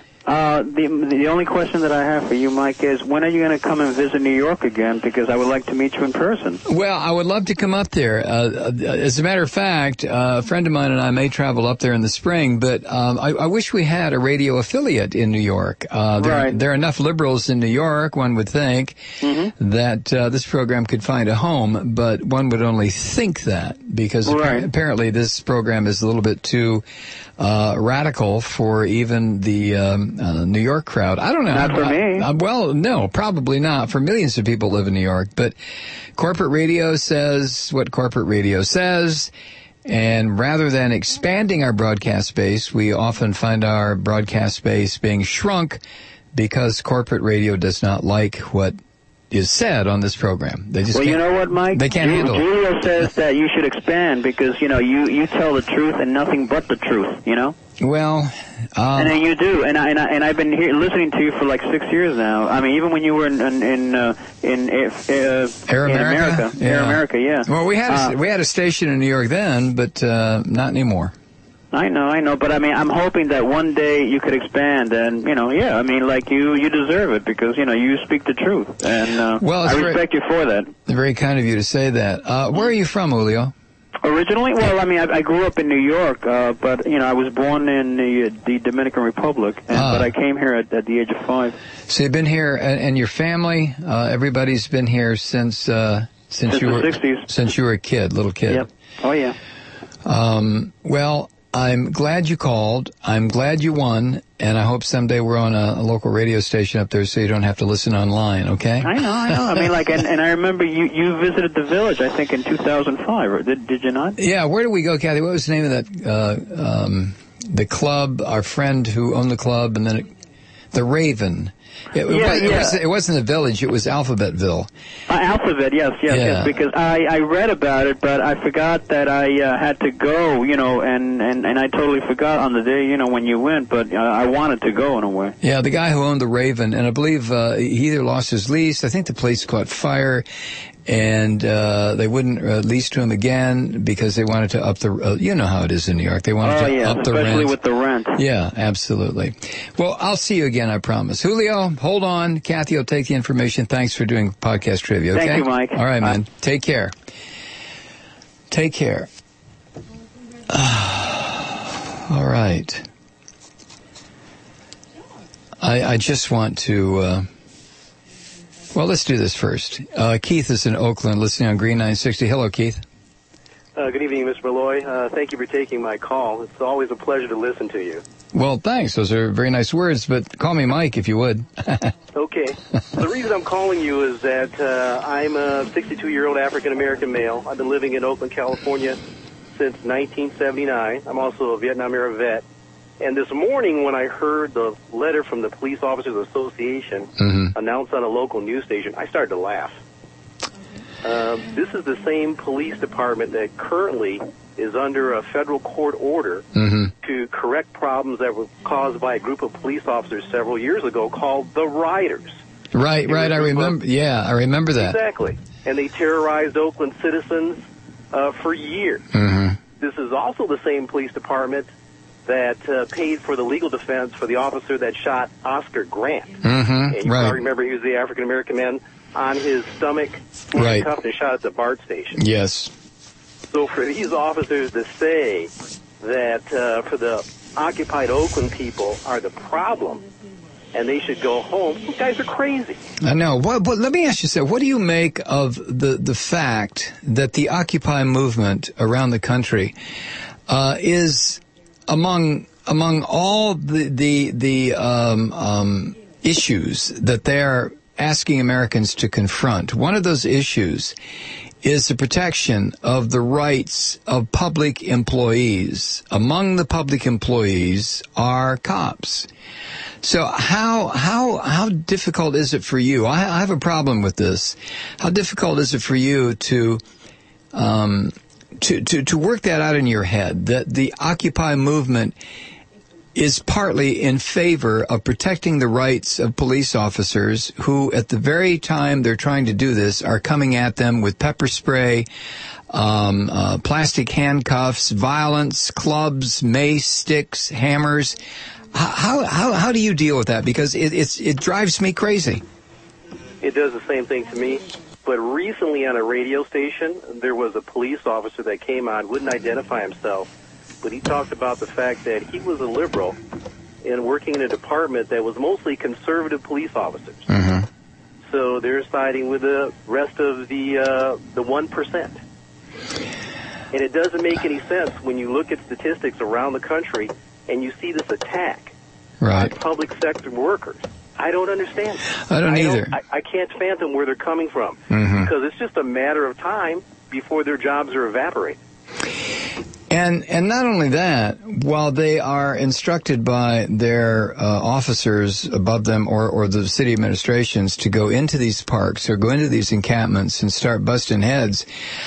The only question that I have for you, Mike, is when are you going to come and visit New York again? Because I would like to meet you in person. Well, I would love to come up there. As a matter of fact, a friend of mine and I may travel up there in the spring, but I wish we had a radio affiliate in New York. There are enough liberals in New York, one would think, that this program could find a home, but one would only think that because apparently this program is a little bit too radical for even the New York crowd. I don't know. Not for me. Well, no, probably not. For millions of people live in New York. But corporate radio says what corporate radio says. And rather than expanding our broadcast space, we often find our broadcast space being shrunk because corporate radio does not like what is said on this program. They just you know what, Mike? They can't handle it. Julio says that you should expand because, you tell the truth and nothing but the truth, Well, and then you do, and I've been here listening to you for like 6 years now. I mean, even when you were in Air America, yeah. Well, we had a station in New York then, but not anymore. I know, but I mean, I'm hoping that one day you could expand, and you deserve it because you speak the truth, and I respect you for that. Very kind of you to say that. Where are you from, Julio? Originally, I grew up in New York, but I was born in the Dominican Republic, but I came here at the age of 5. So you've been here, and your family, everybody's been here since you were the 60s. Since you were a little kid. Yep. Oh yeah. Well, I'm glad you called. I'm glad you won, and I hope someday we're on a local radio station up there so you don't have to listen online, okay? I know. I mean, and I remember you visited the Village, I think, in 2005, or did you not? Yeah, where did we go, Kathy? What was the name of that, the club, our friend who owned the club, and then the Raven. It wasn't the Village, it was Alphabetville. Alphabet, yes, because I read about it, but I forgot that I had to go, and I totally forgot on the day, when you went, but I wanted to go in a way. Yeah, the guy who owned the Raven, and I believe he either lost his lease, I think the place caught fire, and they wouldn't lease to him again because they wanted to up the, you know how it is in New York, they wanted to up the rent. Especially with the rent. Yeah, absolutely. Well, I'll see you again, I promise. Julio, hold on. Kathy will take the information. Thanks for doing podcast trivia, okay? Thank you, Mike. All right, man. Take care. Take care. All right. I just want to... well, let's do this first. Keith is in Oakland, listening on Green 960. Hello, Keith. Good evening, Mr. Malloy. Thank you for taking my call. It's always a pleasure to listen to you. Well, thanks. Those are very nice words, but call me Mike if you would. Okay. The reason I'm calling you is that I'm a 62-year-old African-American male. I've been living in Oakland, California since 1979. I'm also a Vietnam-era vet. And this morning when I heard the letter from the Police Officers Association announced on a local news station, I started to laugh. This is the same police department that currently is under a federal court order to correct problems that were caused by a group of police officers several years ago called the Riders. Right. I remember. Yeah, I remember that. Exactly. And they terrorized Oakland citizens for years. This is also the same police department that paid for the legal defense for the officer that shot Oscar Grant. And you probably remember he was the African-American man on his stomach, handcuffed and shot at the BART station. Yes. So for these officers to say that for the occupied Oakland people are the problem and they should go home, you guys are crazy. I know. But let me ask you something. What do you make of the fact that the Occupy movement around the country is among all the issues that they're asking Americans to confront? One of those issues is the protection of the rights of public employees. Among the public employees are cops. So how difficult is it for you? I have a problem with this. How difficult is it for you to work that out in your head, that the Occupy movement is partly in favor of protecting the rights of police officers who, at the very time they're trying to do this, are coming at them with pepper spray, plastic handcuffs, violence, clubs, mace, sticks, hammers. How do you deal with that? Because it drives me crazy. It does the same thing to me. But recently on a radio station, there was a police officer that came on, wouldn't identify himself, but he talked about the fact that he was a liberal and working in a department that was mostly conservative police officers. So they're siding with the rest of the 1%. And it doesn't make any sense when you look at statistics around the country and you see this attack on public sector workers. I don't understand. I don't either. I can't fathom where they're coming from because it's just a matter of time before their jobs are evaporating. And not only that, while they are instructed by their officers above them or the city administrations to go into these parks or go into these encampments and start busting heads,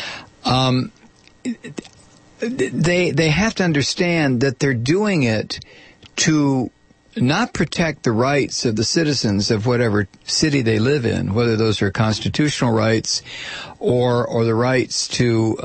they have to understand that they're doing it to not protect the rights of the citizens of whatever city they live in, whether those are constitutional rights or the rights to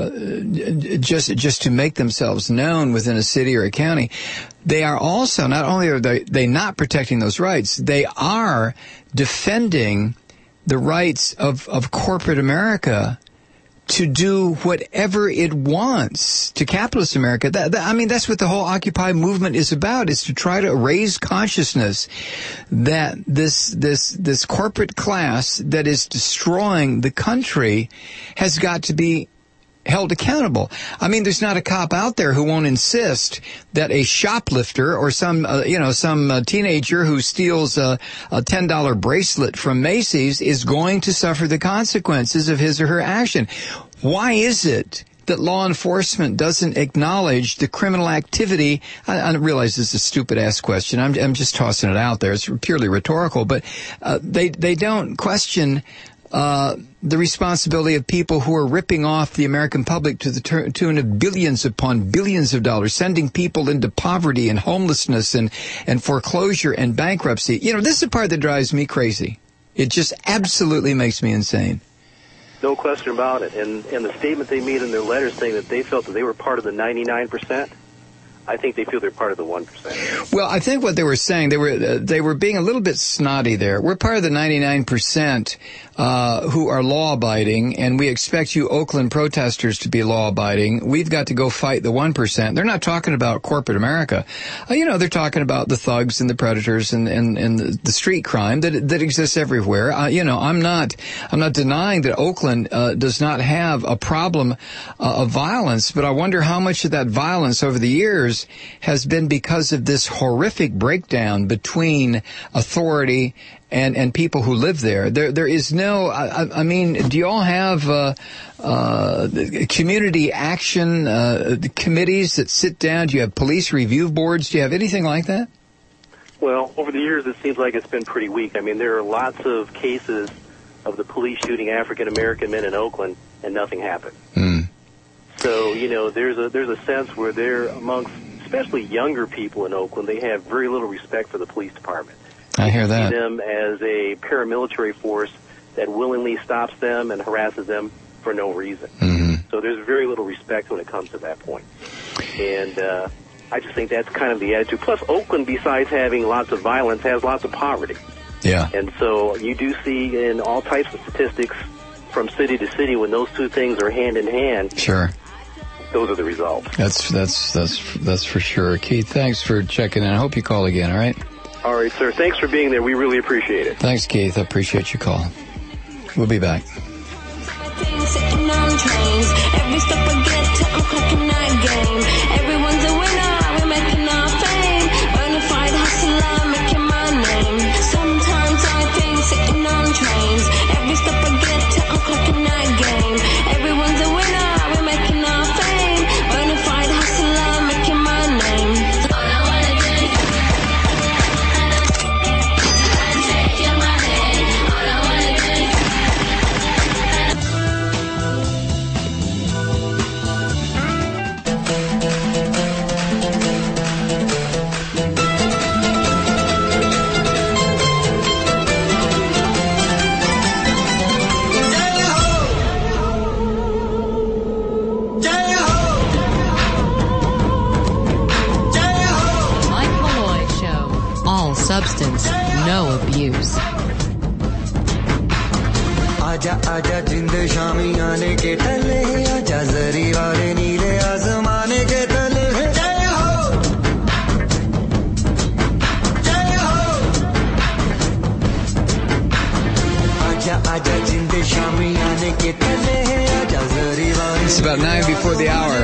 just to make themselves known within a city or a county. They are also, not only are they not protecting those rights, they are defending the rights of corporate America to do whatever it wants to capitalist America. I mean, that's what the whole Occupy movement is about, is to try to raise consciousness that this corporate class that is destroying the country has got to be held accountable. I mean, there's not a cop out there who won't insist that a shoplifter or some teenager who steals a $10 bracelet from Macy's is going to suffer the consequences of his or her action. Why is it that law enforcement doesn't acknowledge the criminal activity? I realize this is a stupid-ass question. I'm just tossing it out there. It's purely rhetorical, but they don't question the responsibility of people who are ripping off the American public to the tune of billions upon billions of dollars, sending people into poverty and homelessness and foreclosure and bankruptcy. You know, this is the part that drives me crazy. It just absolutely makes me insane. No question about it. And the statement they made in their letter saying that they felt that they were part of the 99%, I think they feel they're part of the 1%. Well, I think what they were saying, they were being a little bit snotty there. We're part of the 99% who are law-abiding, and we expect you Oakland protesters to be law-abiding. We've got to go fight the 1%. They're not talking about corporate America. They're talking about the thugs and the predators and the street crime that exists everywhere. I'm not denying that Oakland does not have a problem of violence, but I wonder how much of that violence over the years years has been because of this horrific breakdown between authority and people who live there. There is no, I mean, do you all have community action committees that sit down? Do you have police review boards? Do you have anything like that? Well, over the years, it seems like it's been pretty weak. I mean, there are lots of cases of the police shooting African-American men in Oakland, and nothing happened. So, you know, there's a sense where they're amongst, especially younger people in Oakland, they have very little respect for the police department. I hear that. They see them as a paramilitary force that willingly stops them and harasses them for no reason. So there's very little respect when it comes to that point. And I just think that's kind of the attitude. Plus, Oakland, besides having lots of violence, has lots of poverty. Yeah. And so you do see in all types of statistics from city to city, when those two things are hand in hand. Sure. Those are the results. That's for sure. Keith, thanks for checking in. I hope you call again, all right? All right, sir. Thanks for being there. We really appreciate it. Thanks, Keith. I appreciate your call. We'll be back. Sitting on trains, every step I get to, I'm clocking that game. Everyone's a winner, we're making our fame. Bonafide hustler, making my name. Sometimes I think sitting on trains, every step I get to, I'm clocking that game. Everyone's a winner, we're making our fame. Bonafide hustler, making my name. All I wanna do is take your money. All I wanna do is substance, no abuse. आजा आजा जिंद शामी आने के तले आजा जरी वाले नीले आसमाने के तले जय हो जय हो आजा आजा जिंद शामी आने के तले आजा जरी वाले. It's about 9 before the hour.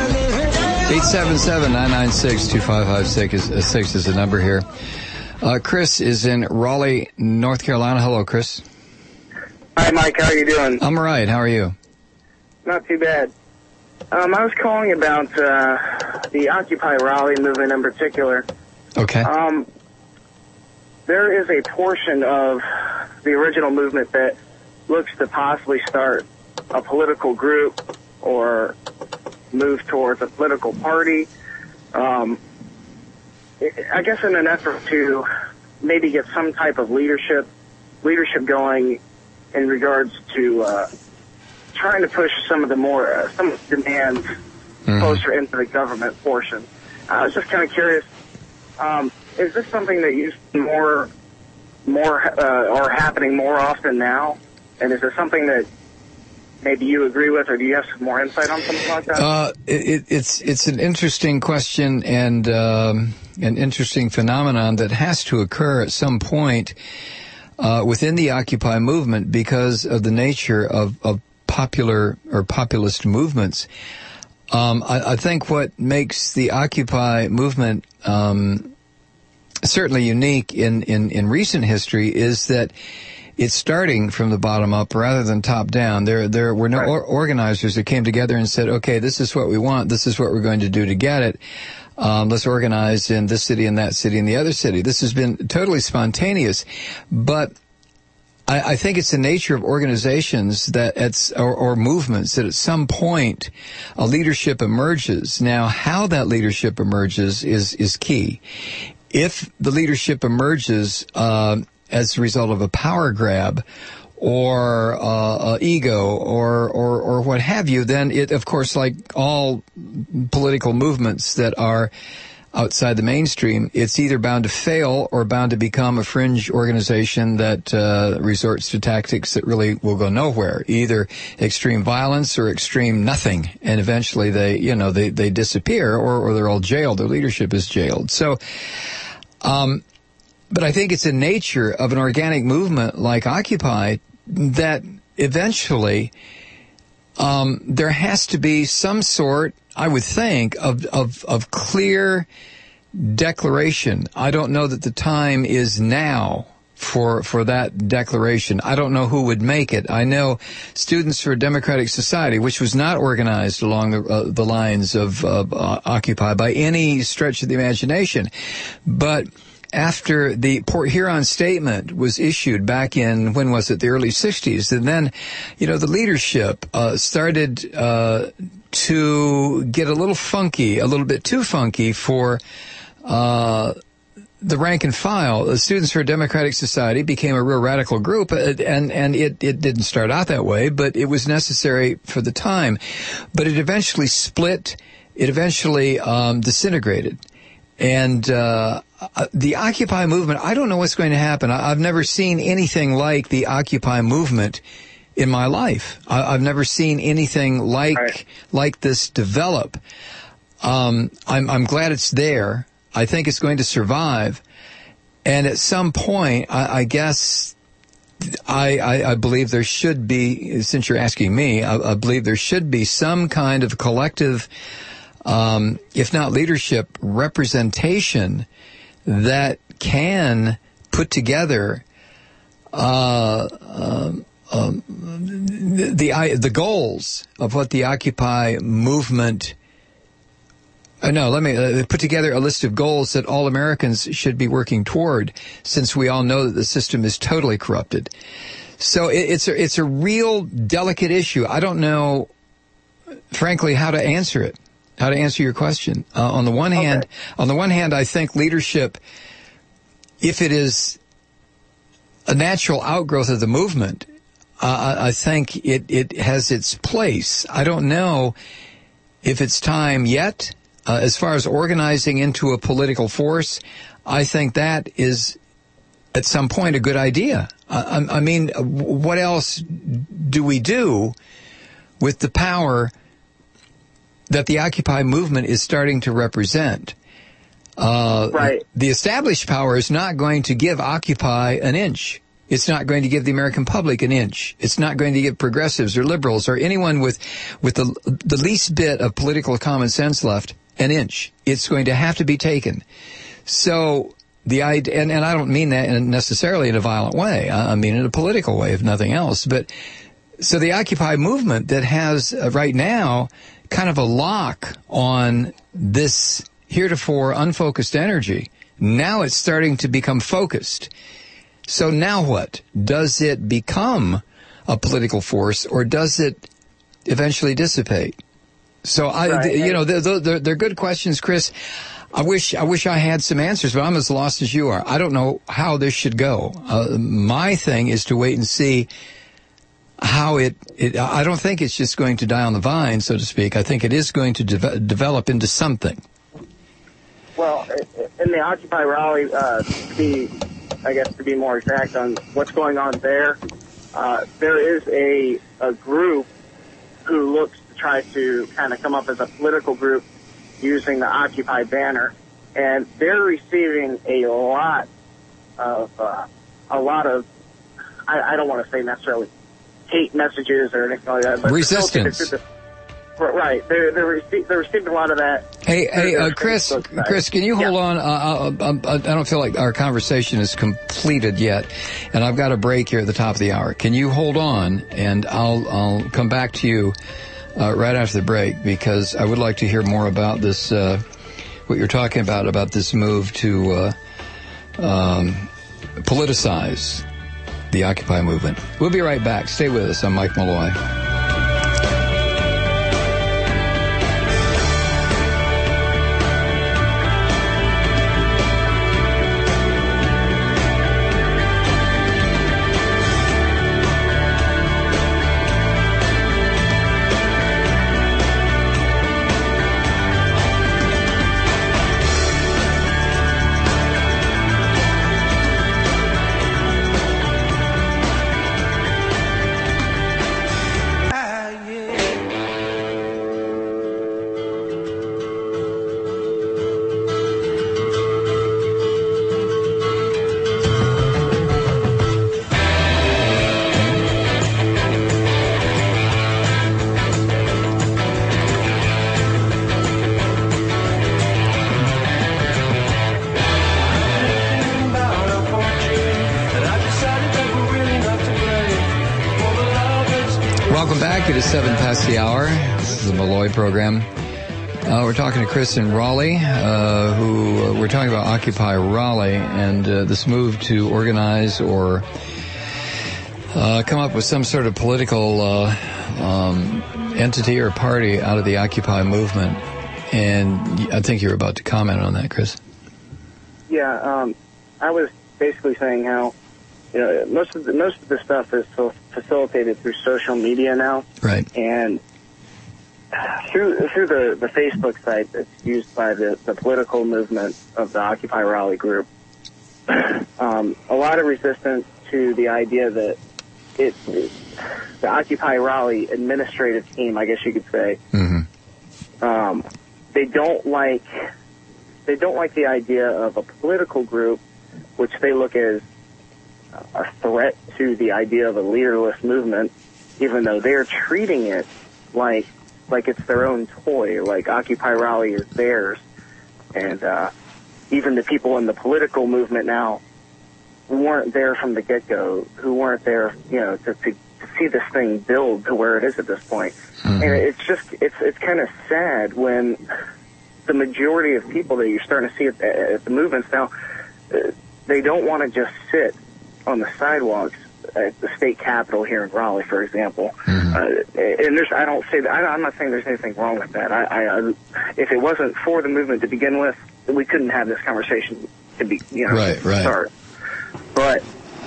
877-996-2556 is the number here. Chris is in Raleigh, North Carolina. Hello, Chris. Hi, Mike. How are you doing? I'm all right. How are you? Not too bad. I was calling about the Occupy Raleigh movement in particular. Okay. There is a portion of the original movement that looks to possibly start a political group or move towards a political party. I guess in an effort to maybe get some type of leadership going in regards to trying to push some of the more some demands closer into the government portion. I was just kind of curious, is this something that you see more or happening more often now? And is there something that maybe you agree with, or do you have some more insight on something like that? It's an interesting question and an interesting phenomenon that has to occur at some point within the Occupy movement because of the nature of popular or populist movements. I think what makes the Occupy movement certainly unique in recent history is that it's starting from the bottom up rather than top down. There were no organizers that came together and said, okay, this is what we want. This is what we're going to do to get it. Let's organize in this city and that city and the other city. This has been totally spontaneous. But I think it's the nature of organizations that or movements that at some point a leadership emerges. Now, how that leadership emerges is key. If the leadership emerges as a result of a power grab or ego or what have you, then it, of course, like all political movements that are outside the mainstream, it's either bound to fail or bound to become a fringe organization that resorts to tactics that really will go nowhere, either extreme violence or extreme nothing, and eventually they disappear or they're all jailed. Their leadership is jailed. So, but I think it's the nature of an organic movement like Occupy that eventually there has to be some sort, I would think, of clear declaration. I don't know that the time is now for that declaration. I don't know who would make it. I know Students for a Democratic Society, which was not organized along the lines of Occupy by any stretch of the imagination, but after the Port Huron statement was issued back in, when was it, the early 60s, and then, the leadership started to get a little funky, a little bit too funky for the rank and file. The Students for a Democratic Society became a real radical group, and it didn't start out that way, but it was necessary for the time. But it eventually split. It eventually disintegrated. And the Occupy movement, I don't know what's going to happen. I've never seen anything like the Occupy movement in my life. I've never seen anything like this develop. I'm glad it's there. I think it's going to survive. And at some point, I guess, I believe there should be, since you're asking me, I believe there should be some kind of collective, if not leadership, representation that can put together the goals of what the Occupy movement. Let me put together a list of goals that all Americans should be working toward, since we all know that the system is totally corrupted. So it's a real delicate issue. I don't know, frankly, how to answer it. How to answer your question. On the one hand, I think leadership, if it is a natural outgrowth of the movement, I think it has its place. I don't know if it's time yet. As far as organizing into a political force, I think that is at some point a good idea. I mean, what else do we do with the power that the Occupy movement is starting to represent? The established power is not going to give Occupy an inch. It's not going to give the American public an inch. It's not going to give progressives or liberals or anyone with the least bit of political common sense left an inch. It's going to have to be taken. So the idea, and I don't mean that necessarily in a violent way. I mean in a political way, if nothing else. But so the Occupy movement that has right now kind of a lock on this heretofore unfocused energy, now it's starting to become focused. So now what? Does it become a political force, or does it eventually dissipate? So they're good questions, Chris. I wish I had some answers, but I'm as lost as you are. I don't know how this should go. My thing is to wait and see how it I don't think it's just going to die on the vine, so to speak. I think it is going to develop into something. Well, in the Occupy rally, to be more exact on what's going on there, there is a group who looks to try to kind of come up as a political group using the Occupy banner, and they're receiving a lot of I don't want to say necessarily hate messages or anything like that, but resistance. Right, they're receiving a lot of that. Hey, Chris, can you hold on? I don't feel like our conversation is completed yet, and I've got a break here at the top of the hour. Can you hold on, and I'll come back to you right after the break, because I would like to hear more about this, what you're talking about this move to politicize the Occupy movement. We'll be right back. Stay with us. I'm Mike Malloy. Welcome back. It is 7 past the hour. This is the Malloy program. We're talking to Chris in Raleigh, who we're talking about Occupy Raleigh and this move to organize or come up with some sort of political entity or party out of the Occupy movement. And I think you're about to comment on that, Chris. Yeah, I was basically saying how most of the stuff is facilitated through social media now, right? And through the Facebook site that's used by the political movement of the Occupy Raleigh group, a lot of resistance to the idea that the Occupy Raleigh administrative team, I guess you could say, they don't like the idea of a political group, which they look as a threat to the idea of a leaderless movement, even though they're treating it like it's their own toy, like Occupy Raleigh is theirs. And even the people in the political movement now who weren't there from the get-go, who weren't there, to see this thing build to where it is at this point. And it's kind of sad when the majority of people that you're starting to see at the movements now, they don't want to just sit on the sidewalks at the state capitol here in Raleigh, for example. And I'm not saying there's anything wrong with that. I if it wasn't for the movement to begin with, we couldn't have this conversation to start. But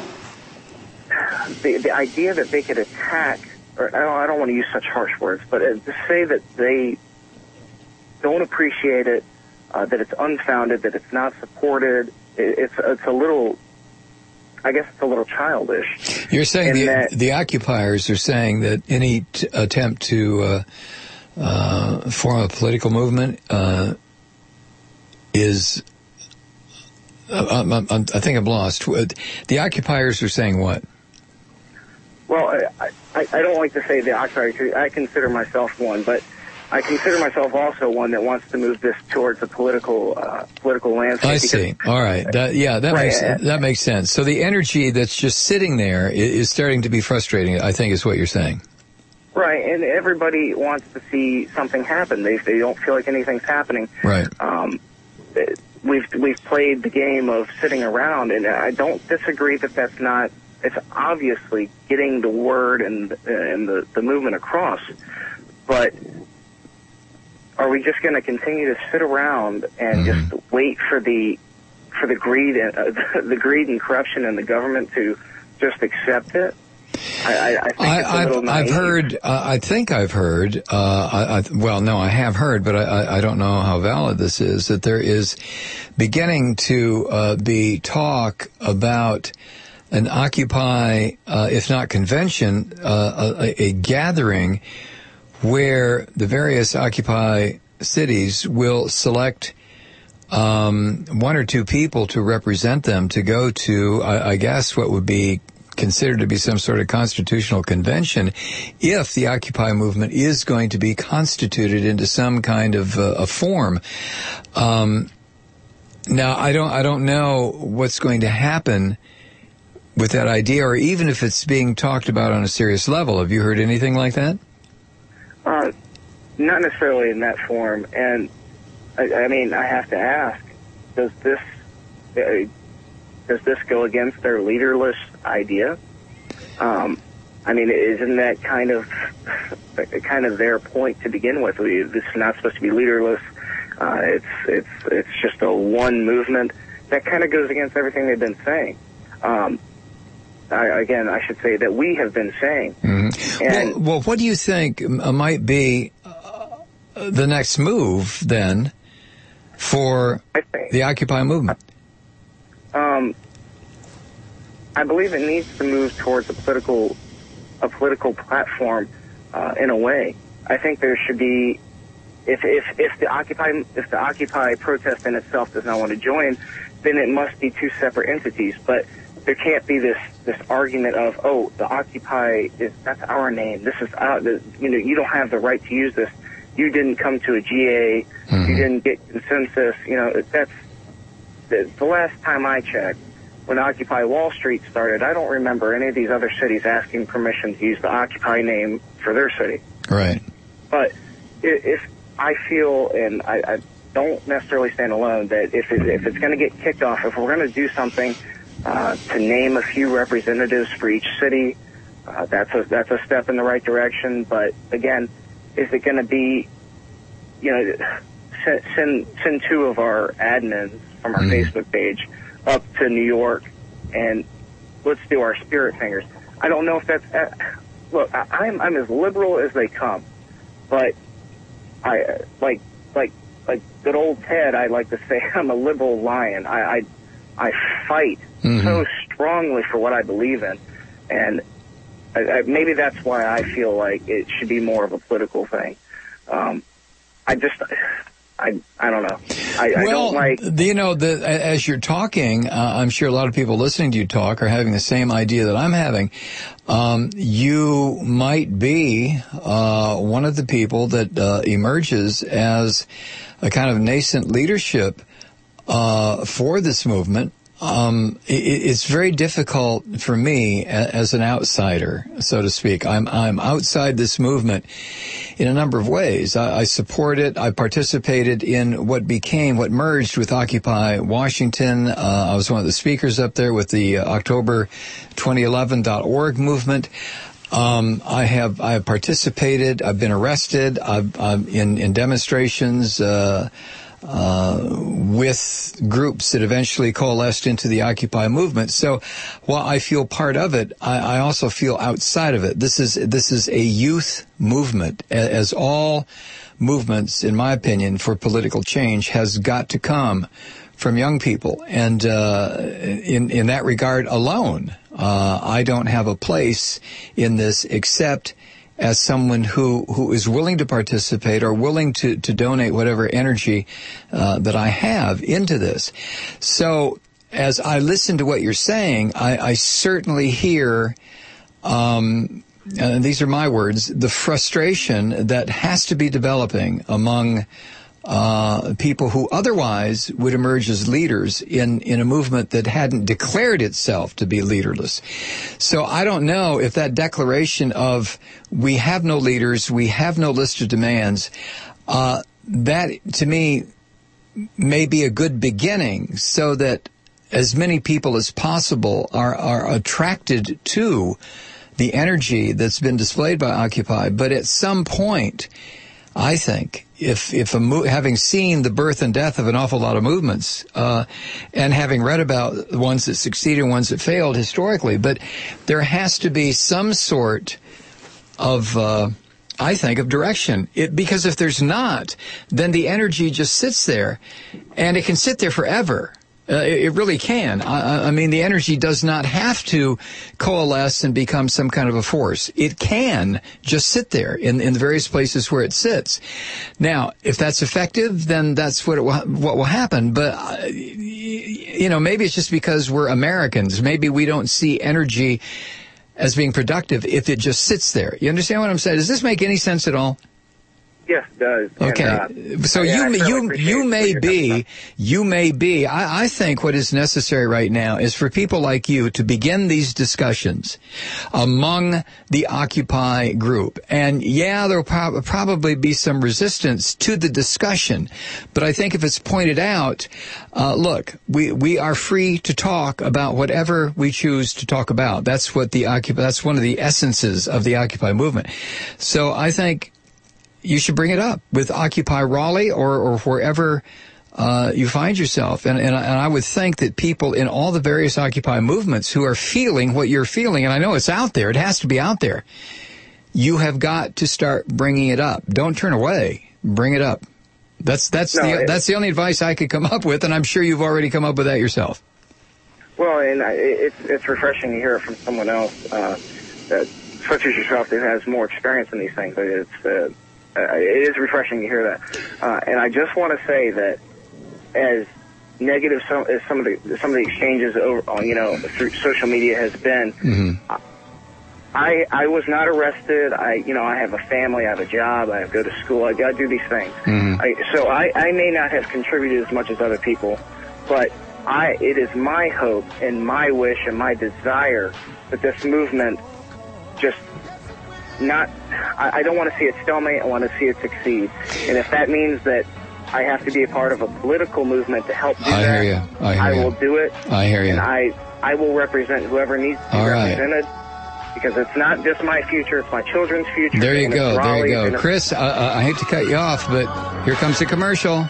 the idea that they could attack, or I don't want to use such harsh words, but to say that they don't appreciate it, that it's unfounded, that it's not supported, it's a little, I guess it's a little childish. You're saying the occupiers are saying that any attempt to form a political movement is... I think I'm lost. The occupiers are saying what? Well, I don't like to say the occupiers. I consider myself one, but I consider myself also one that wants to move this towards a political landscape. I see. All right. That makes sense. So the energy that's just sitting there is starting to be frustrating, I think is what you're saying. Right, and everybody wants to see something happen. They don't feel like anything's happening. Right. We've played the game of sitting around, and I don't disagree that that's not. It's obviously getting the word and the movement across, but are we just going to continue to sit around and just wait for the greed and the greed and corruption in the government to just accept it? I think I've heard. I have heard, but I don't know how valid this is. That there is beginning to be talk about an Occupy, if not convention, a gathering where the various Occupy cities will select one or two people to represent them to go to, I guess, what would be considered to be some sort of constitutional convention if the Occupy movement is going to be constituted into some kind of a form. Now, I don't know what's going to happen with that idea, or even if it's being talked about on a serious level. Have you heard anything like that? Not necessarily in that form. And I mean, I have to ask: does this go against their leaderless idea? I mean, isn't that kind of their point to begin with? This is not supposed to be leaderless. It's just a one movement. That kind of goes against everything they've been saying. I should say that we have been saying. And well, what do you think might be the next move then for the Occupy movement? I believe it needs to move towards a political platform in a way. I think there should be, if the Occupy protest in itself does not want to join, then it must be two separate entities. But there can't be this argument of, oh, the Occupy that's our name. This is you don't have the right to use this. You didn't come to a GA. You didn't get consensus. That's the last time I checked. when Occupy Wall Street started, I don't remember any of these other cities asking permission to use the Occupy name for their city. Right. But if I feel, and I don't necessarily stand alone, that if it's going to get kicked off, if we're going to do something to name a few representatives for each city, that's a step in the right direction. But again, is it going to be, send two of our admins from our Facebook page up to New York and let's do our spirit fingers? I don't know if that's look, I'm as liberal as they come, but I like good old Ted, I like to say I'm a liberal lion. I fight so strongly for what I believe in, and maybe that's why I feel like it should be more of a political thing. I don't know. I don't like... as you're talking, I'm sure a lot of people listening to you talk are having the same idea that I'm having. You might be one of the people that emerges as a kind of nascent leadership for this movement. It's very difficult for me as an outsider, so to speak. I'm outside this movement in a number of ways. I support it. I participated in what merged with Occupy Washington. I was one of the speakers up there with the October 2011.org movement. I have participated. I've been arrested. I'm in demonstrations, with groups that eventually coalesced into the Occupy movement. So while I feel part of it, I also feel outside of it. This is a youth movement, as all movements, in my opinion, for political change has got to come from young people. And in that regard alone, I don't have a place in this except as someone who is willing to participate or willing to donate whatever energy that I have into this. So as I listen to what you're saying, I certainly hear, and these are my words, the frustration that has to be developing among people who otherwise would emerge as leaders in a movement that hadn't declared itself to be leaderless. So I don't know if that declaration of we have no leaders, we have no list of demands, that to me may be a good beginning so that as many people as possible are attracted to the energy that's been displayed by Occupy. But at some point, I think, having seen the birth and death of an awful lot of movements, and having read about the ones that succeeded and ones that failed historically, but there has to be some sort of, I think, of direction. Because if there's not, then the energy just sits there, and it can sit there forever. It really can. I mean, the energy does not have to coalesce and become some kind of a force. It can just sit there in the various places where it sits. Now, if that's effective, then that's what will happen. But, maybe it's just because we're Americans. Maybe we don't see energy as being productive if it just sits there. You understand what I'm saying? Does this make any sense at all? Yes, it does. Okay. And, so you may be, I think what is necessary right now is for people like you to begin these discussions among the Occupy group. And yeah, there'll probably be some resistance to the discussion. But I think if it's pointed out, look, we are free to talk about whatever we choose to talk about. That's what that's one of the essences of the Occupy movement. So I think you should bring it up with Occupy Raleigh or wherever you find yourself. And I would think that people in all the various Occupy movements who are feeling what you're feeling, and I know it's out there, it has to be out there, you have got to start bringing it up. Don't turn away. Bring it up. That's the only advice I could come up with, and I'm sure you've already come up with that yourself. Well, and it's refreshing to hear it from someone else, such as yourself, that has more experience in these things. It is refreshing to hear that, and I just want to say that as negative as some of the exchanges over, through social media has been, I was not arrested. I have a family, I have a job, I go to school, I got to do these things. So I may not have contributed as much as other people, but it is my hope and my wish and my desire that this movement I don't want to see it stalemate. I want to see it succeed. And if that means that I have to be a part of a political movement to help do that, hear you. I will do it. I hear you. And I will represent whoever needs to be represented. Because it's not just my future, it's my children's future. There you go. Chris, I hate to cut you off, but here comes the commercial.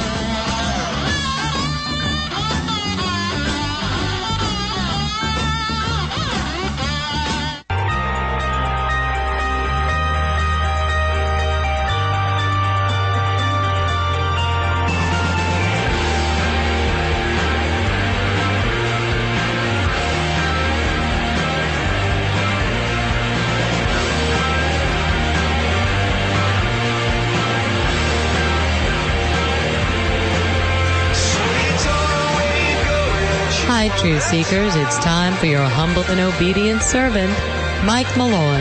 Hi, Truth Seekers. It's time for your humble and obedient servant, Mike Malloy.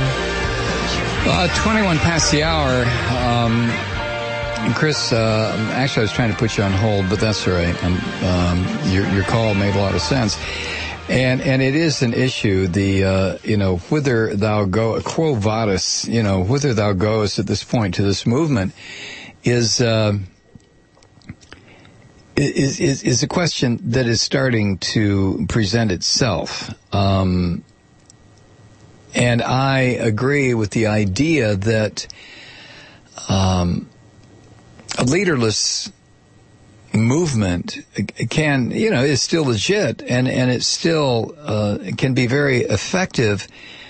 21 past the hour. And Chris, actually, I was trying to put you on hold, but that's all right. Your call made a lot of sense. And it is an issue, whither thou go, quo vadis, whither thou goest at this point to this movement is a question that is starting to present itself. And I agree with the idea that a leaderless movement is still legit and it still can be very effective,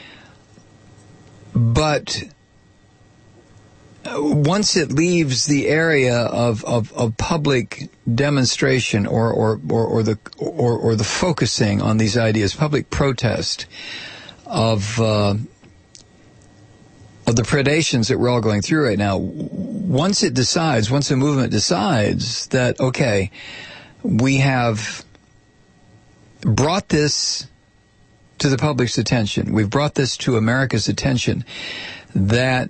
but once it leaves the area of public demonstration or the focusing on these ideas, public protest of the predations that we're all going through right now, once a movement decides that, okay, we have brought this to the public's attention, we've brought this to America's attention, that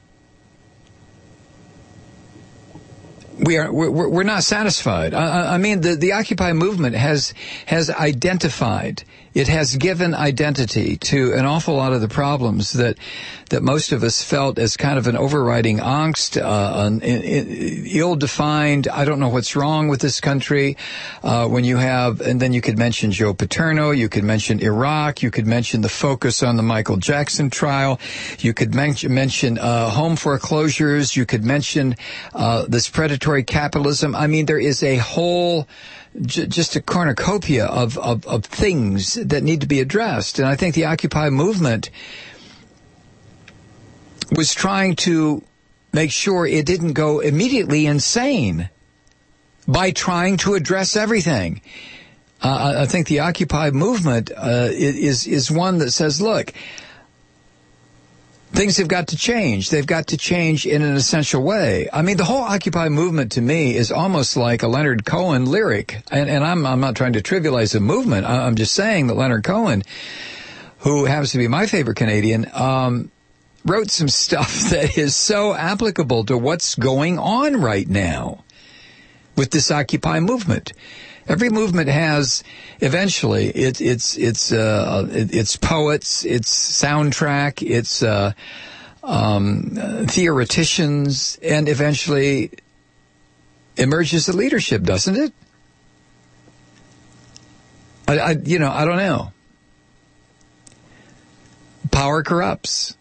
we're not satisfied. I mean, the Occupy movement has identified, it has given identity to an awful lot of the problems that most of us felt as kind of an overriding angst, ill-defined, I don't know what's wrong with this country, and then you could mention Joe Paterno, you could mention Iraq, you could mention the focus on the Michael Jackson trial, you could mention home foreclosures, you could mention this predatory capitalism. I mean, there is a whole, just a cornucopia of things that need to be addressed. And I think the Occupy movement was trying to make sure it didn't go immediately insane by trying to address everything. I think the Occupy movement is one that says, look, things have got to change. They've got to change in an essential way. I mean, the whole Occupy movement to me is almost like a Leonard Cohen lyric. And I'm not trying to trivialize the movement. I'm just saying that Leonard Cohen, who happens to be my favorite Canadian, wrote some stuff that is so applicable to what's going on right now with this Occupy movement. Every movement has eventually its poets, its soundtrack, its theoreticians, and eventually emerges a leadership, doesn't it? I don't know. Power corrupts.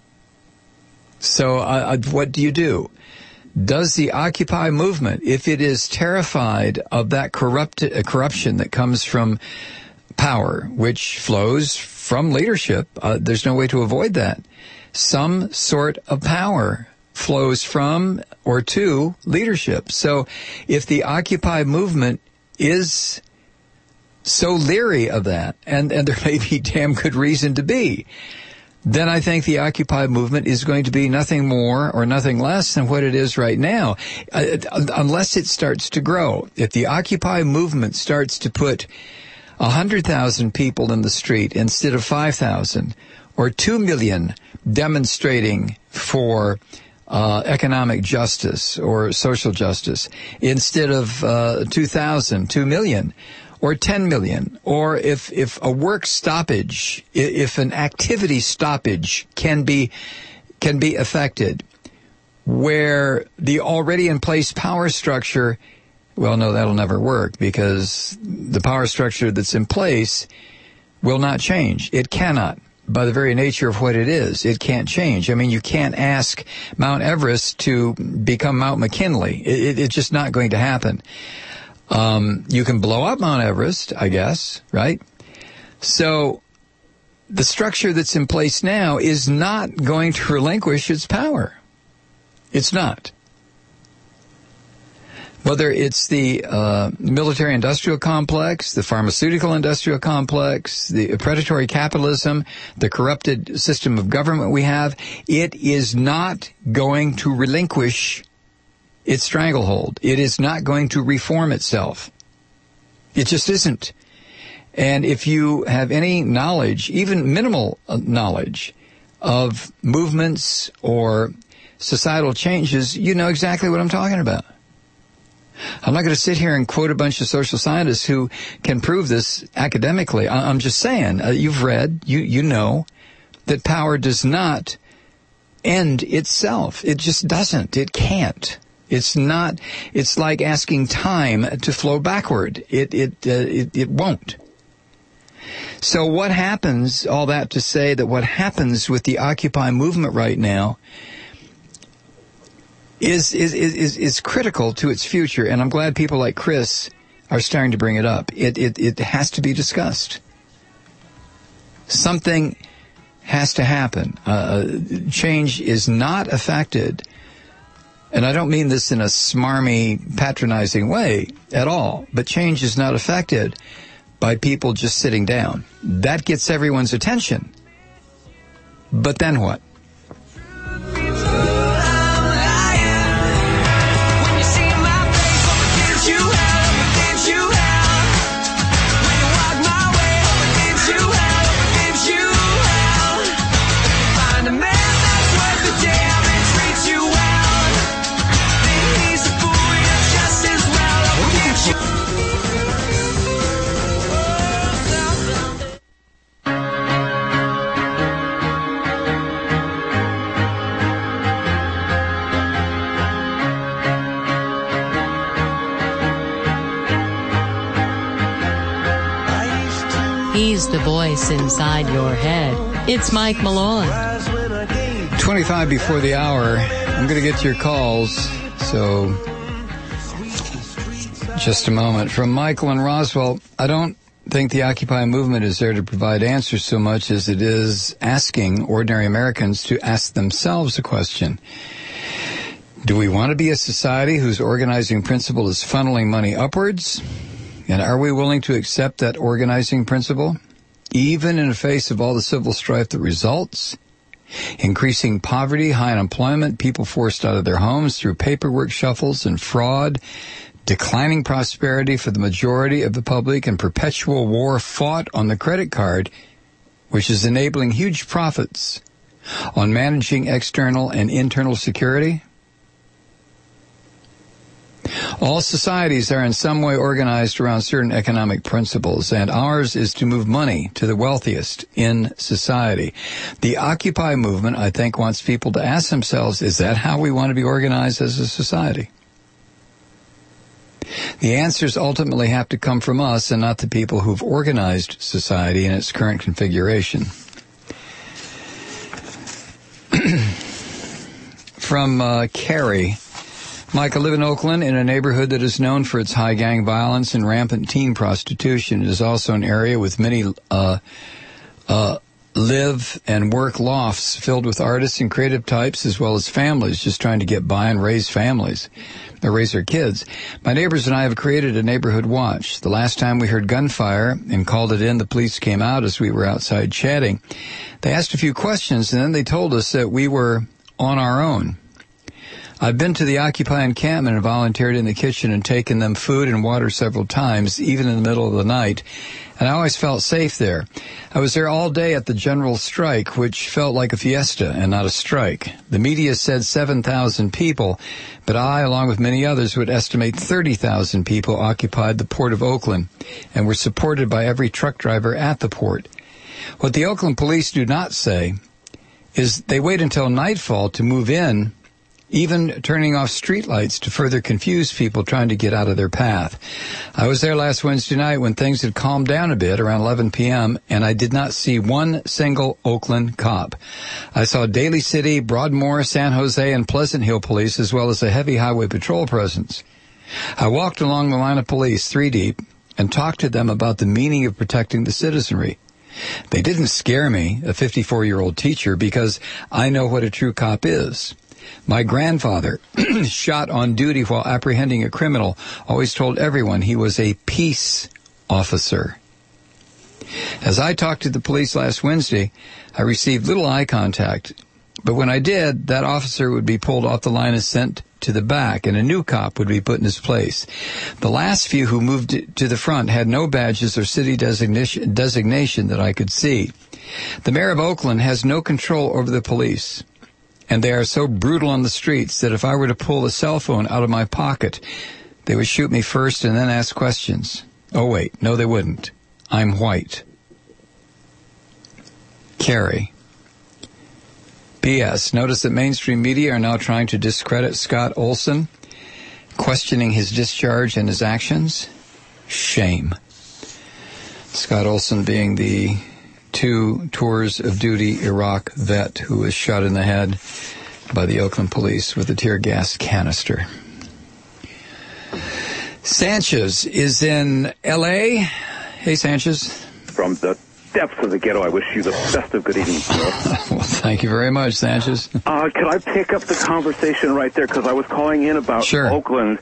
So what do you do? Does the Occupy movement, if it is terrified of that corruption that comes from power, which flows from leadership, there's no way to avoid that. Some sort of power flows from or to leadership. So if the Occupy movement is so leery of that, and there may be damn good reason to be, then I think the Occupy movement is going to be nothing more or nothing less than what it is right now, unless it starts to grow. If the Occupy movement starts to put 100,000 people in the street instead of 5,000, or 2 million demonstrating for economic justice or social justice instead of 2 million, or 10 million, or if a work stoppage, if an activity stoppage can be affected, where the already in place power structure, well, no, that'll never work, because the power structure that's in place will not change. It cannot. By the very nature of what it is, it can't change. I mean, you can't ask Mount Everest to become Mount McKinley. It's just not going to happen. You can blow up Mount Everest, I guess, right? So the structure that's in place now is not going to relinquish its power. It's not. Whether it's the military-industrial complex, the pharmaceutical-industrial complex, the predatory capitalism, the corrupted system of government we have, it is not going to relinquish its stranglehold. It is not going to reform itself. It just isn't. And if you have any knowledge, even minimal knowledge, of movements or societal changes, you know exactly what I'm talking about. I'm not going to sit here and quote a bunch of social scientists who can prove this academically. I'm just saying, you've read, you know, that power does not end itself. It just doesn't. It can't. It's not. It's like asking time to flow backward. It won't. So what happens? All that to say that what happens with the Occupy movement right now is critical to its future, and I'm glad people like Chris are starting to bring it up. It has to be discussed. Something has to happen. Change is not affected, and I don't mean this in a smarmy, patronizing way at all, but change is not affected by people just sitting down. That gets everyone's attention. But then what? He's the voice inside your head. It's Mike Malone. 25 before the hour. I'm going to get to your calls, so just a moment. From Michael and Roswell, I don't think the Occupy movement is there to provide answers so much as it is asking ordinary Americans to ask themselves a question. Do we want to be a society whose organizing principle is funneling money upwards? And are we willing to accept that organizing principle, even in the face of all the civil strife that results? Increasing poverty, high unemployment, people forced out of their homes through paperwork shuffles and fraud, declining prosperity for the majority of the public, and perpetual war fought on the credit card, which is enabling huge profits on managing external and internal security. All societies are in some way organized around certain economic principles, and ours is to move money to the wealthiest in society. The Occupy movement, I think, wants people to ask themselves, is that how we want to be organized as a society? The answers ultimately have to come from us and not the people who've organized society in its current configuration. From Carrie. Mike, I live in Oakland in a neighborhood that is known for its high gang violence and rampant teen prostitution. It is also an area with many live and work lofts filled with artists and creative types, as well as families just trying to get by and raise families, or raise their kids. My neighbors and I have created a neighborhood watch. The last time we heard gunfire and called it in, the police came out as we were outside chatting. They asked a few questions, and then they told us that we were on our own. I've been to the Occupy encampment and volunteered in the kitchen and taken them food and water several times, even in the middle of the night, and I always felt safe there. I was there all day at the general strike, which felt like a fiesta and not a strike. The media said 7,000 people, but I, along with many others, would estimate 30,000 people occupied the Port of Oakland and were supported by every truck driver at the port. What the Oakland police do not say is they wait until nightfall to move in, even turning off streetlights to further confuse people trying to get out of their path. I was there last Wednesday night when things had calmed down a bit around 11 p.m., and I did not see one single Oakland cop. I saw Daly City, Broadmoor, San Jose, and Pleasant Hill police, as well as a heavy highway patrol presence. I walked along the line of police, 3 deep, and talked to them about the meaning of protecting the citizenry. They didn't scare me, a 54-year-old teacher, because I know what a true cop is. My grandfather, shot on duty while apprehending a criminal, always told everyone he was a peace officer. As I talked to the police last Wednesday, I received little eye contact, but when I did, that officer would be pulled off the line and sent to the back, and a new cop would be put in his place. The last few who moved to the front had no badges or city designation that I could see. The mayor of Oakland has no control over the police, and they are so brutal on the streets that if I were to pull a cell phone out of my pocket, they would shoot me first and then ask questions. Oh, wait, no, they wouldn't. I'm white. Carrie. P.S. Notice that mainstream media are now trying to discredit Scott Olson, questioning his discharge and his actions. Shame. Scott Olson being the 2 tours of duty Iraq vet who was shot in the head by the Oakland police with a tear gas canister. Sanchez is in L.A. Hey, Sanchez. From the depths of the ghetto, I wish you the best of good evening. Well, thank you very much, Sanchez. Could I pick up the conversation right there? Because I was calling in about Oakland.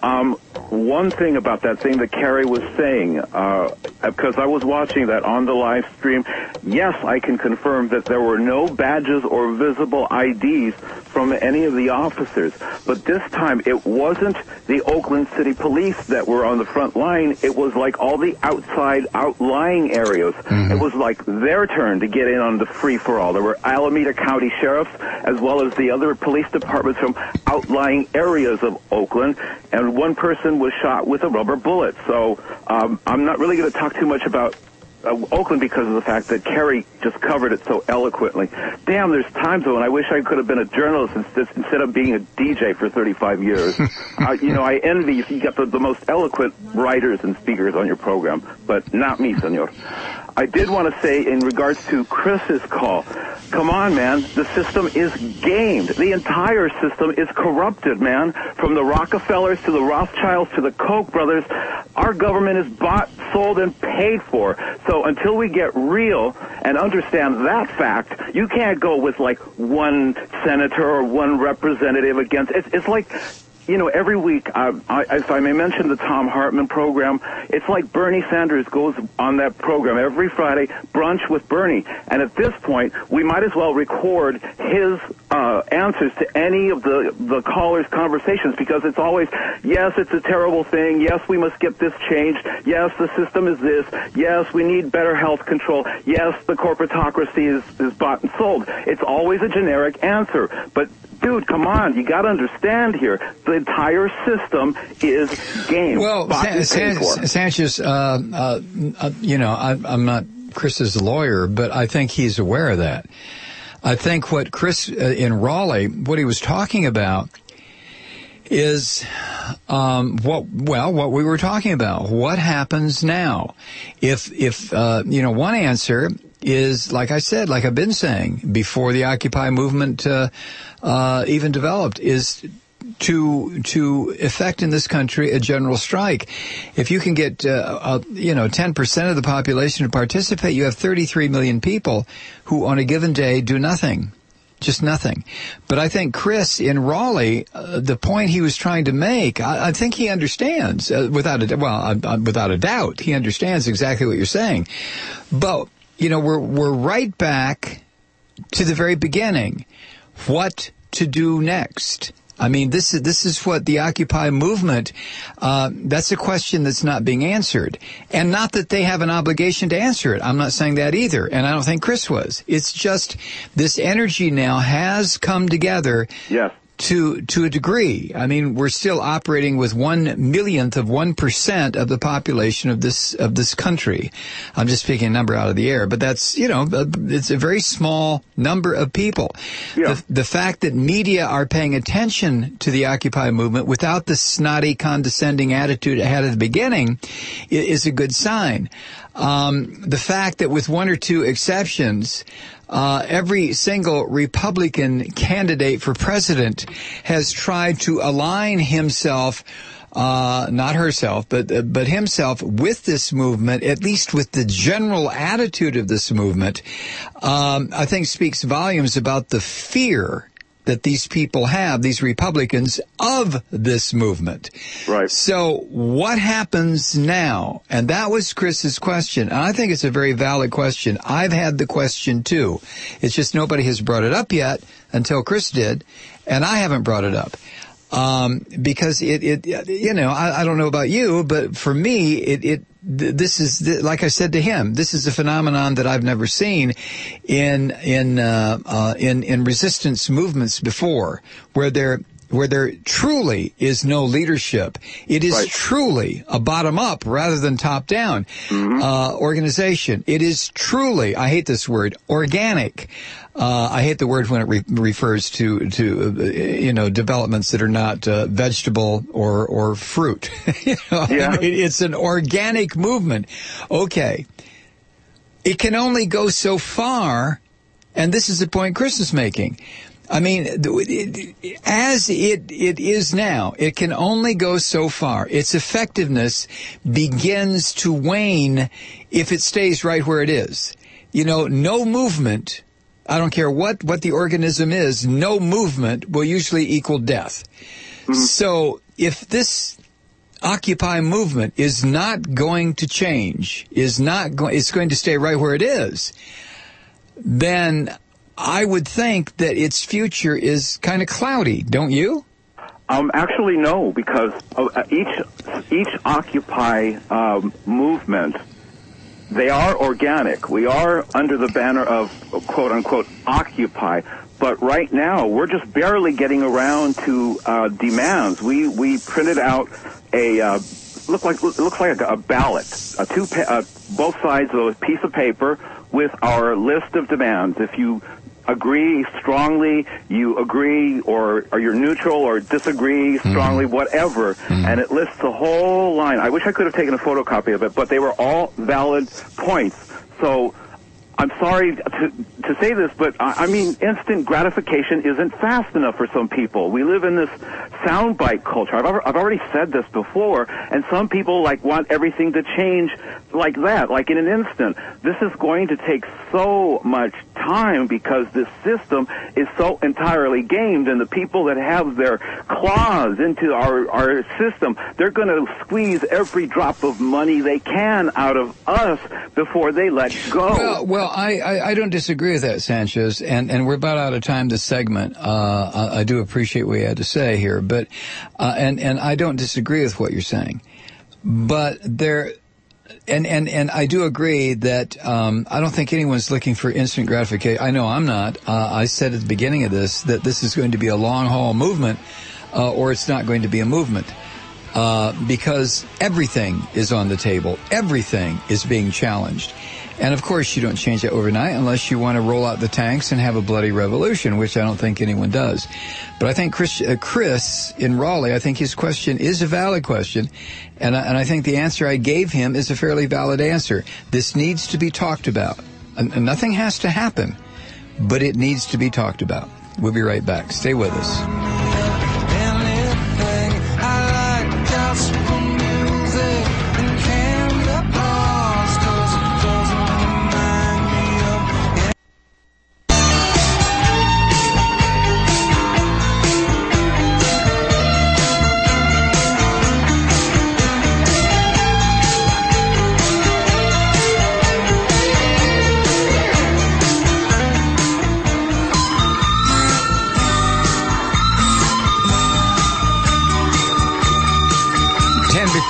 One thing about that thing that Carrie was saying, because I was watching that on the live stream, yes, I can confirm that there were no badges or visible IDs from any of the officers. But this time, it wasn't the Oakland City Police that were on the front line. It was like all the outside, outlying areas. Mm-hmm. It was like their turn to get in on the free-for-all. There were Alameda County sheriffs as well as the other police departments from outlying areas of Oakland, and one person was shot with a rubber bullet. So I'm not really going to talk too much about Oakland because of the fact that Kerry just covered it so eloquently. Damn, there's times, though, and I wish I could have been a journalist instead of being a DJ for 35 years. I envy you got the most eloquent writers and speakers on your program, but not me, senor. I did want to say, in regards to Chris's call, come on, man, the system is gamed. The entire system is corrupted, man. From the Rockefellers to the Rothschilds to the Koch brothers, our government is bought, sold, and paid for. So until we get real and understand that fact, you can't go with, like, one senator or one representative against. It's like, every week, if I may mention the Thom Hartmann program, it's like Bernie Sanders goes on that program every Friday, Brunch with Bernie. And at this point, we might as well record his answers to any of the callers' conversations, because it's always, yes, it's a terrible thing. Yes, we must get this changed. Yes, the system is this. Yes, we need better health control. Yes, the corporatocracy is bought and sold. It's always a generic answer. But dude, come on. You got to understand here. The entire system is game. Well, Sanchez, I'm not Chris's lawyer, but I think he's aware of that. I think what Chris in Raleigh, what he was talking about is what we were talking about. What happens now? If one answer is, like I said, like I've been saying before the Occupy movement even developed, is to effect in this country a general strike. If you can get 10% of the population to participate, you have 33 million people who on a given day do nothing. Just nothing. But I think Chris in Raleigh, the point he was trying to make, I think he understands without a doubt. He understands exactly what you're saying. But we're right back to the very beginning. What to do next? I mean, this is what the Occupy movement, that's a question that's not being answered. And not that they have an obligation to answer it. I'm not saying that either. And I don't think Chris was. It's just this energy now has come together. Yes. To a degree. I mean, we're still operating with 1/1,000,000th of 1% of the population of this country. I'm just picking a number out of the air, but that's, it's a very small number of people. Yeah. The fact that media are paying attention to the Occupy movement without the snotty, condescending attitude it had at the beginning is a good sign. The fact that with one or two exceptions, every single Republican candidate for president has tried to align himself, not herself, but himself with this movement, at least with the general attitude of this movement, I think speaks volumes about the fear that these people have, these Republicans, of this movement. Right. So what happens now? And that was Chris's question. And I think it's a very valid question. I've had the question too. It's just nobody has brought it up yet until Chris did, and I haven't brought it up. Because I don't know about you, but for me, this is, like I said to him, this is a phenomenon that I've never seen in resistance movements before, where there truly is no leadership. It is truly a bottom-up rather than top-down organization. It is truly, I hate this word, organic. I hate the word when it refers to developments that are not vegetable or fruit. Yeah. I mean, it's an organic movement. Okay. It can only go so far, and this is the point Chris is making. I mean, as it is now, it can only go so far. Its effectiveness begins to wane if it stays right where it is. No movement, I don't care what the organism is, no movement will usually equal death. Mm-hmm. So if this Occupy movement is not going to change, it's going to stay right where it is, then I would think that its future is kind of cloudy, don't you? Actually, no, because each Occupy movement, they are organic. We are under the banner of quote-unquote Occupy, but right now we're just barely getting around to demands. We printed out looks like a ballot, both sides of a piece of paper with our list of demands. If you agree strongly, you agree, or you're neutral or disagree strongly, whatever, and it lists the whole line. I wish I could have taken a photocopy of it, but they were all valid points. So I'm sorry to say this, but I mean, instant gratification isn't fast enough for some people. We live in this soundbite culture. I've already said this before, and some people want everything to change like that, like in an instant. This is going to take so much time because this system is so entirely gamed, and the people that have their claws into our system, they're going to squeeze every drop of money they can out of us before they let go. Well, I don't disagree with that, Sanchez, and we're about out of time this segment. I do appreciate what you had to say here, but and I don't disagree with what you're saying, but and I do agree that I don't think anyone's looking for instant gratification. I know I'm not. I said at the beginning of this that this is going to be a long haul movement, or it's not going to be a movement. Because everything is on the table. Everything is being challenged. And of course, you don't change that overnight unless you want to roll out the tanks and have a bloody revolution, which I don't think anyone does. But I think Chris in Raleigh, I think his question is a valid question. And I think the answer I gave him is a fairly valid answer. This needs to be talked about. And nothing has to happen, but it needs to be talked about. We'll be right back. Stay with us.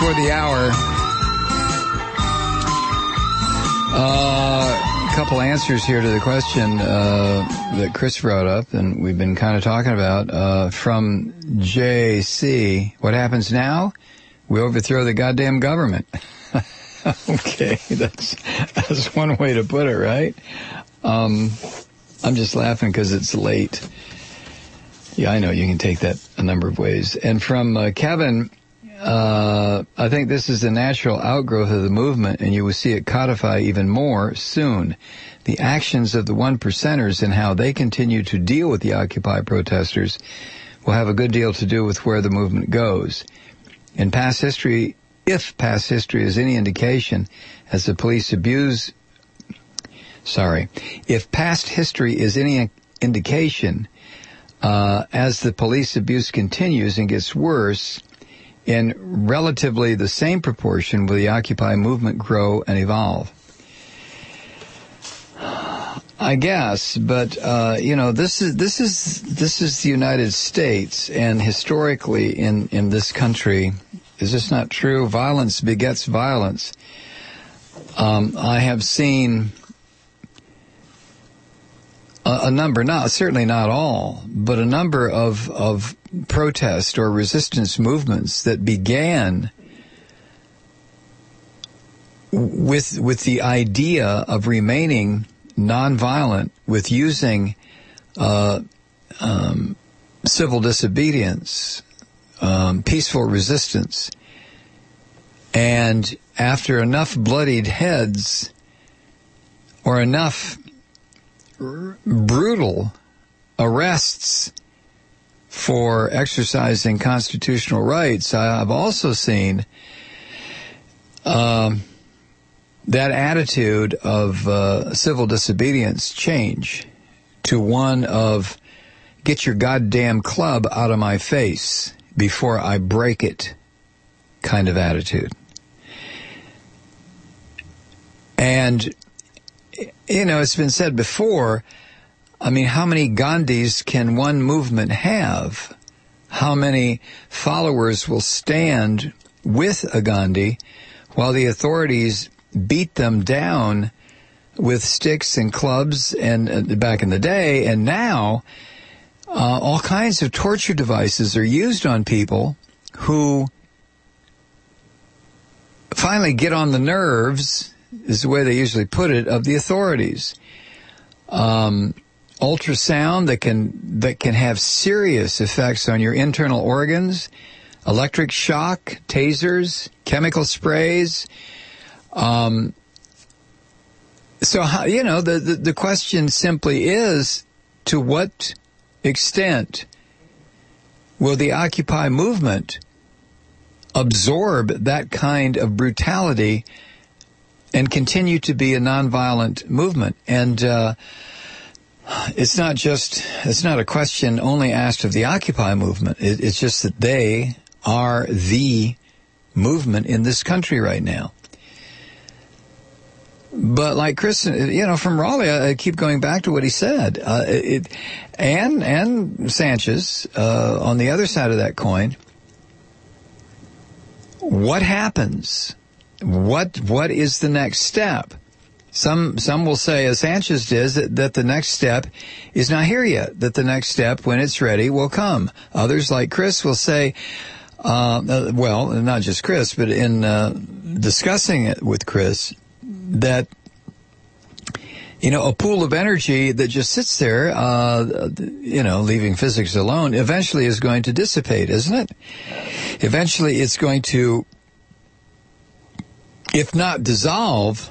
before the hour. A couple answers here to the question that Chris brought up, and we've been kind of talking about. From JC, what happens now? We overthrow the goddamn government. Okay, that's one way to put it, right? I'm just laughing because it's late. Yeah, I know you can take that a number of ways. And from Kevin, I think this is a natural outgrowth of the movement, and you will see it codify even more soon. The actions of the 1%ers and how they continue to deal with the Occupy protesters will have a good deal to do with where the movement goes. In past history, if past history is any indication, as the police abuse, if past history is any indication, as the police abuse continues and gets worse, in relatively the same proportion will the Occupy movement grow and evolve. I guess, but this is the United States, and historically in this country, is this not true? Violence begets violence. I have seen a number, certainly not all, but a number of protest or resistance movements that began with the idea of remaining nonviolent, with using civil disobedience, peaceful resistance, and after enough bloodied heads or enough brutal arrests for exercising constitutional rights, I've also seen that attitude of civil disobedience change to one of get your goddamn club out of my face before I break it kind of attitude. And, it's been said before, I mean, how many Gandhis can one movement have? How many followers will stand with a Gandhi while the authorities beat them down with sticks and clubs and back in the day, and now all kinds of torture devices are used on people who finally get on the nerves, is the way they usually put it, of the authorities. Ultrasound that can have serious effects on your internal organs, electric shock, tasers, chemical sprays. So, the question simply is, to what extent will the Occupy movement absorb that kind of brutality and continue to be a nonviolent movement? And it's not a question only asked of the Occupy movement. It's just that they are the movement in this country right now. But like Chris, from Raleigh, I keep going back to what he said. And Sanchez, on the other side of that coin, what happens? What is the next step? Some will say, as Sanchez did, that the next step is not here yet, that the next step, when it's ready, will come. Others, like Chris, will say, well, not just Chris, but in discussing it with Chris, that, a pool of energy that just sits there, leaving physics alone, eventually is going to dissipate, isn't it? Eventually it's going to, if not dissolve,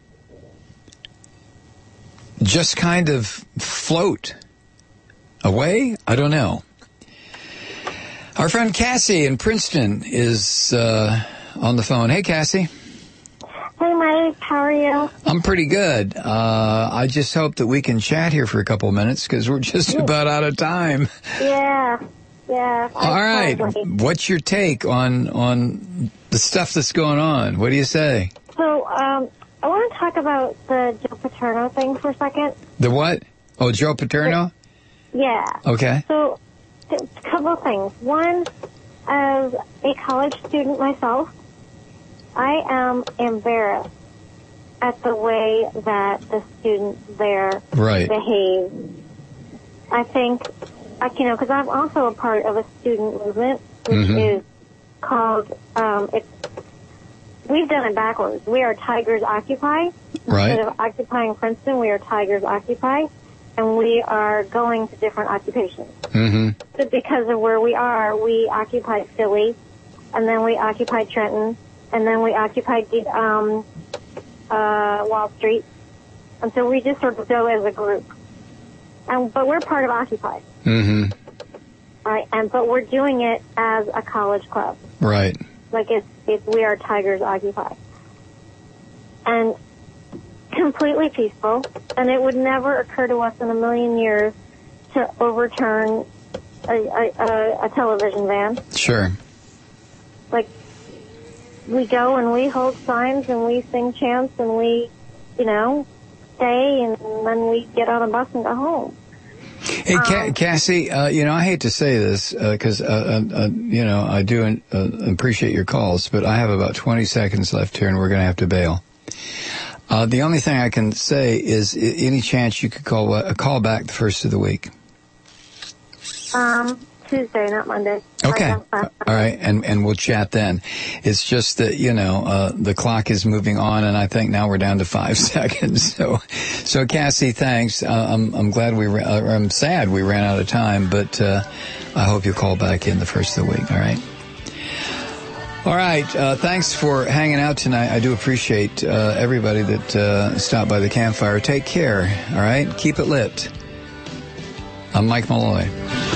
just kind of float away? I don't know. Our friend Cassie in Princeton is on the phone. Hey, Cassie. Hey, Mike. How are you? I'm pretty good. I just hope that we can chat here for a couple of minutes because we're just about out of time. Yeah. All right. What's your take on the stuff that's going on? What do you say? So, I want to talk about the Joe Paterno thing for a second. The what? Oh, Joe Paterno? Yeah. Okay. So, a couple of things. One, as a college student myself, I am embarrassed at the way that the students there behave. I think, because I'm also a part of a student movement, which is called, we've done it backwards. We are Tigers Occupy. Instead of occupying Princeton, we are Tigers Occupy, and we are going to different occupations. So because of where we are, we occupied Philly, and then we occupied Trenton, and then we occupied Wall Street. And so we just sort of go as a group. But we're part of Occupy. Right, but we're doing it as a college club. Right. Like we are Tigers Occupy. And completely peaceful. And it would never occur to us in a million years to overturn a television van. Sure. Like, we go and we hold signs and we sing chants and we, stay and then we get on a bus and go home. Hey, Cassie, I hate to say this because, I do appreciate your calls, but I have about 20 seconds left here and we're going to have to bail. The only thing I can say is any chance you could call back the first of the week? Tuesday, not Monday. Okay. All right. And we'll chat then. It's just that, the clock is moving on and I think now we're down to 5 seconds. So Cassie, thanks. I'm glad I'm sad we ran out of time, but, I hope you'll call back in the first of the week. All right. All right. Thanks for hanging out tonight. I do appreciate, everybody that, stopped by the campfire. Take care. All right. Keep it lit. I'm Mike Malloy.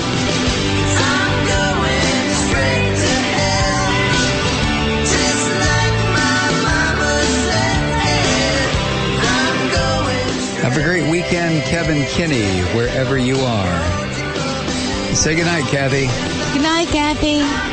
Have a great weekend, Kevin Kinney, wherever you are. Say goodnight, Kathy. Good night, Kathy.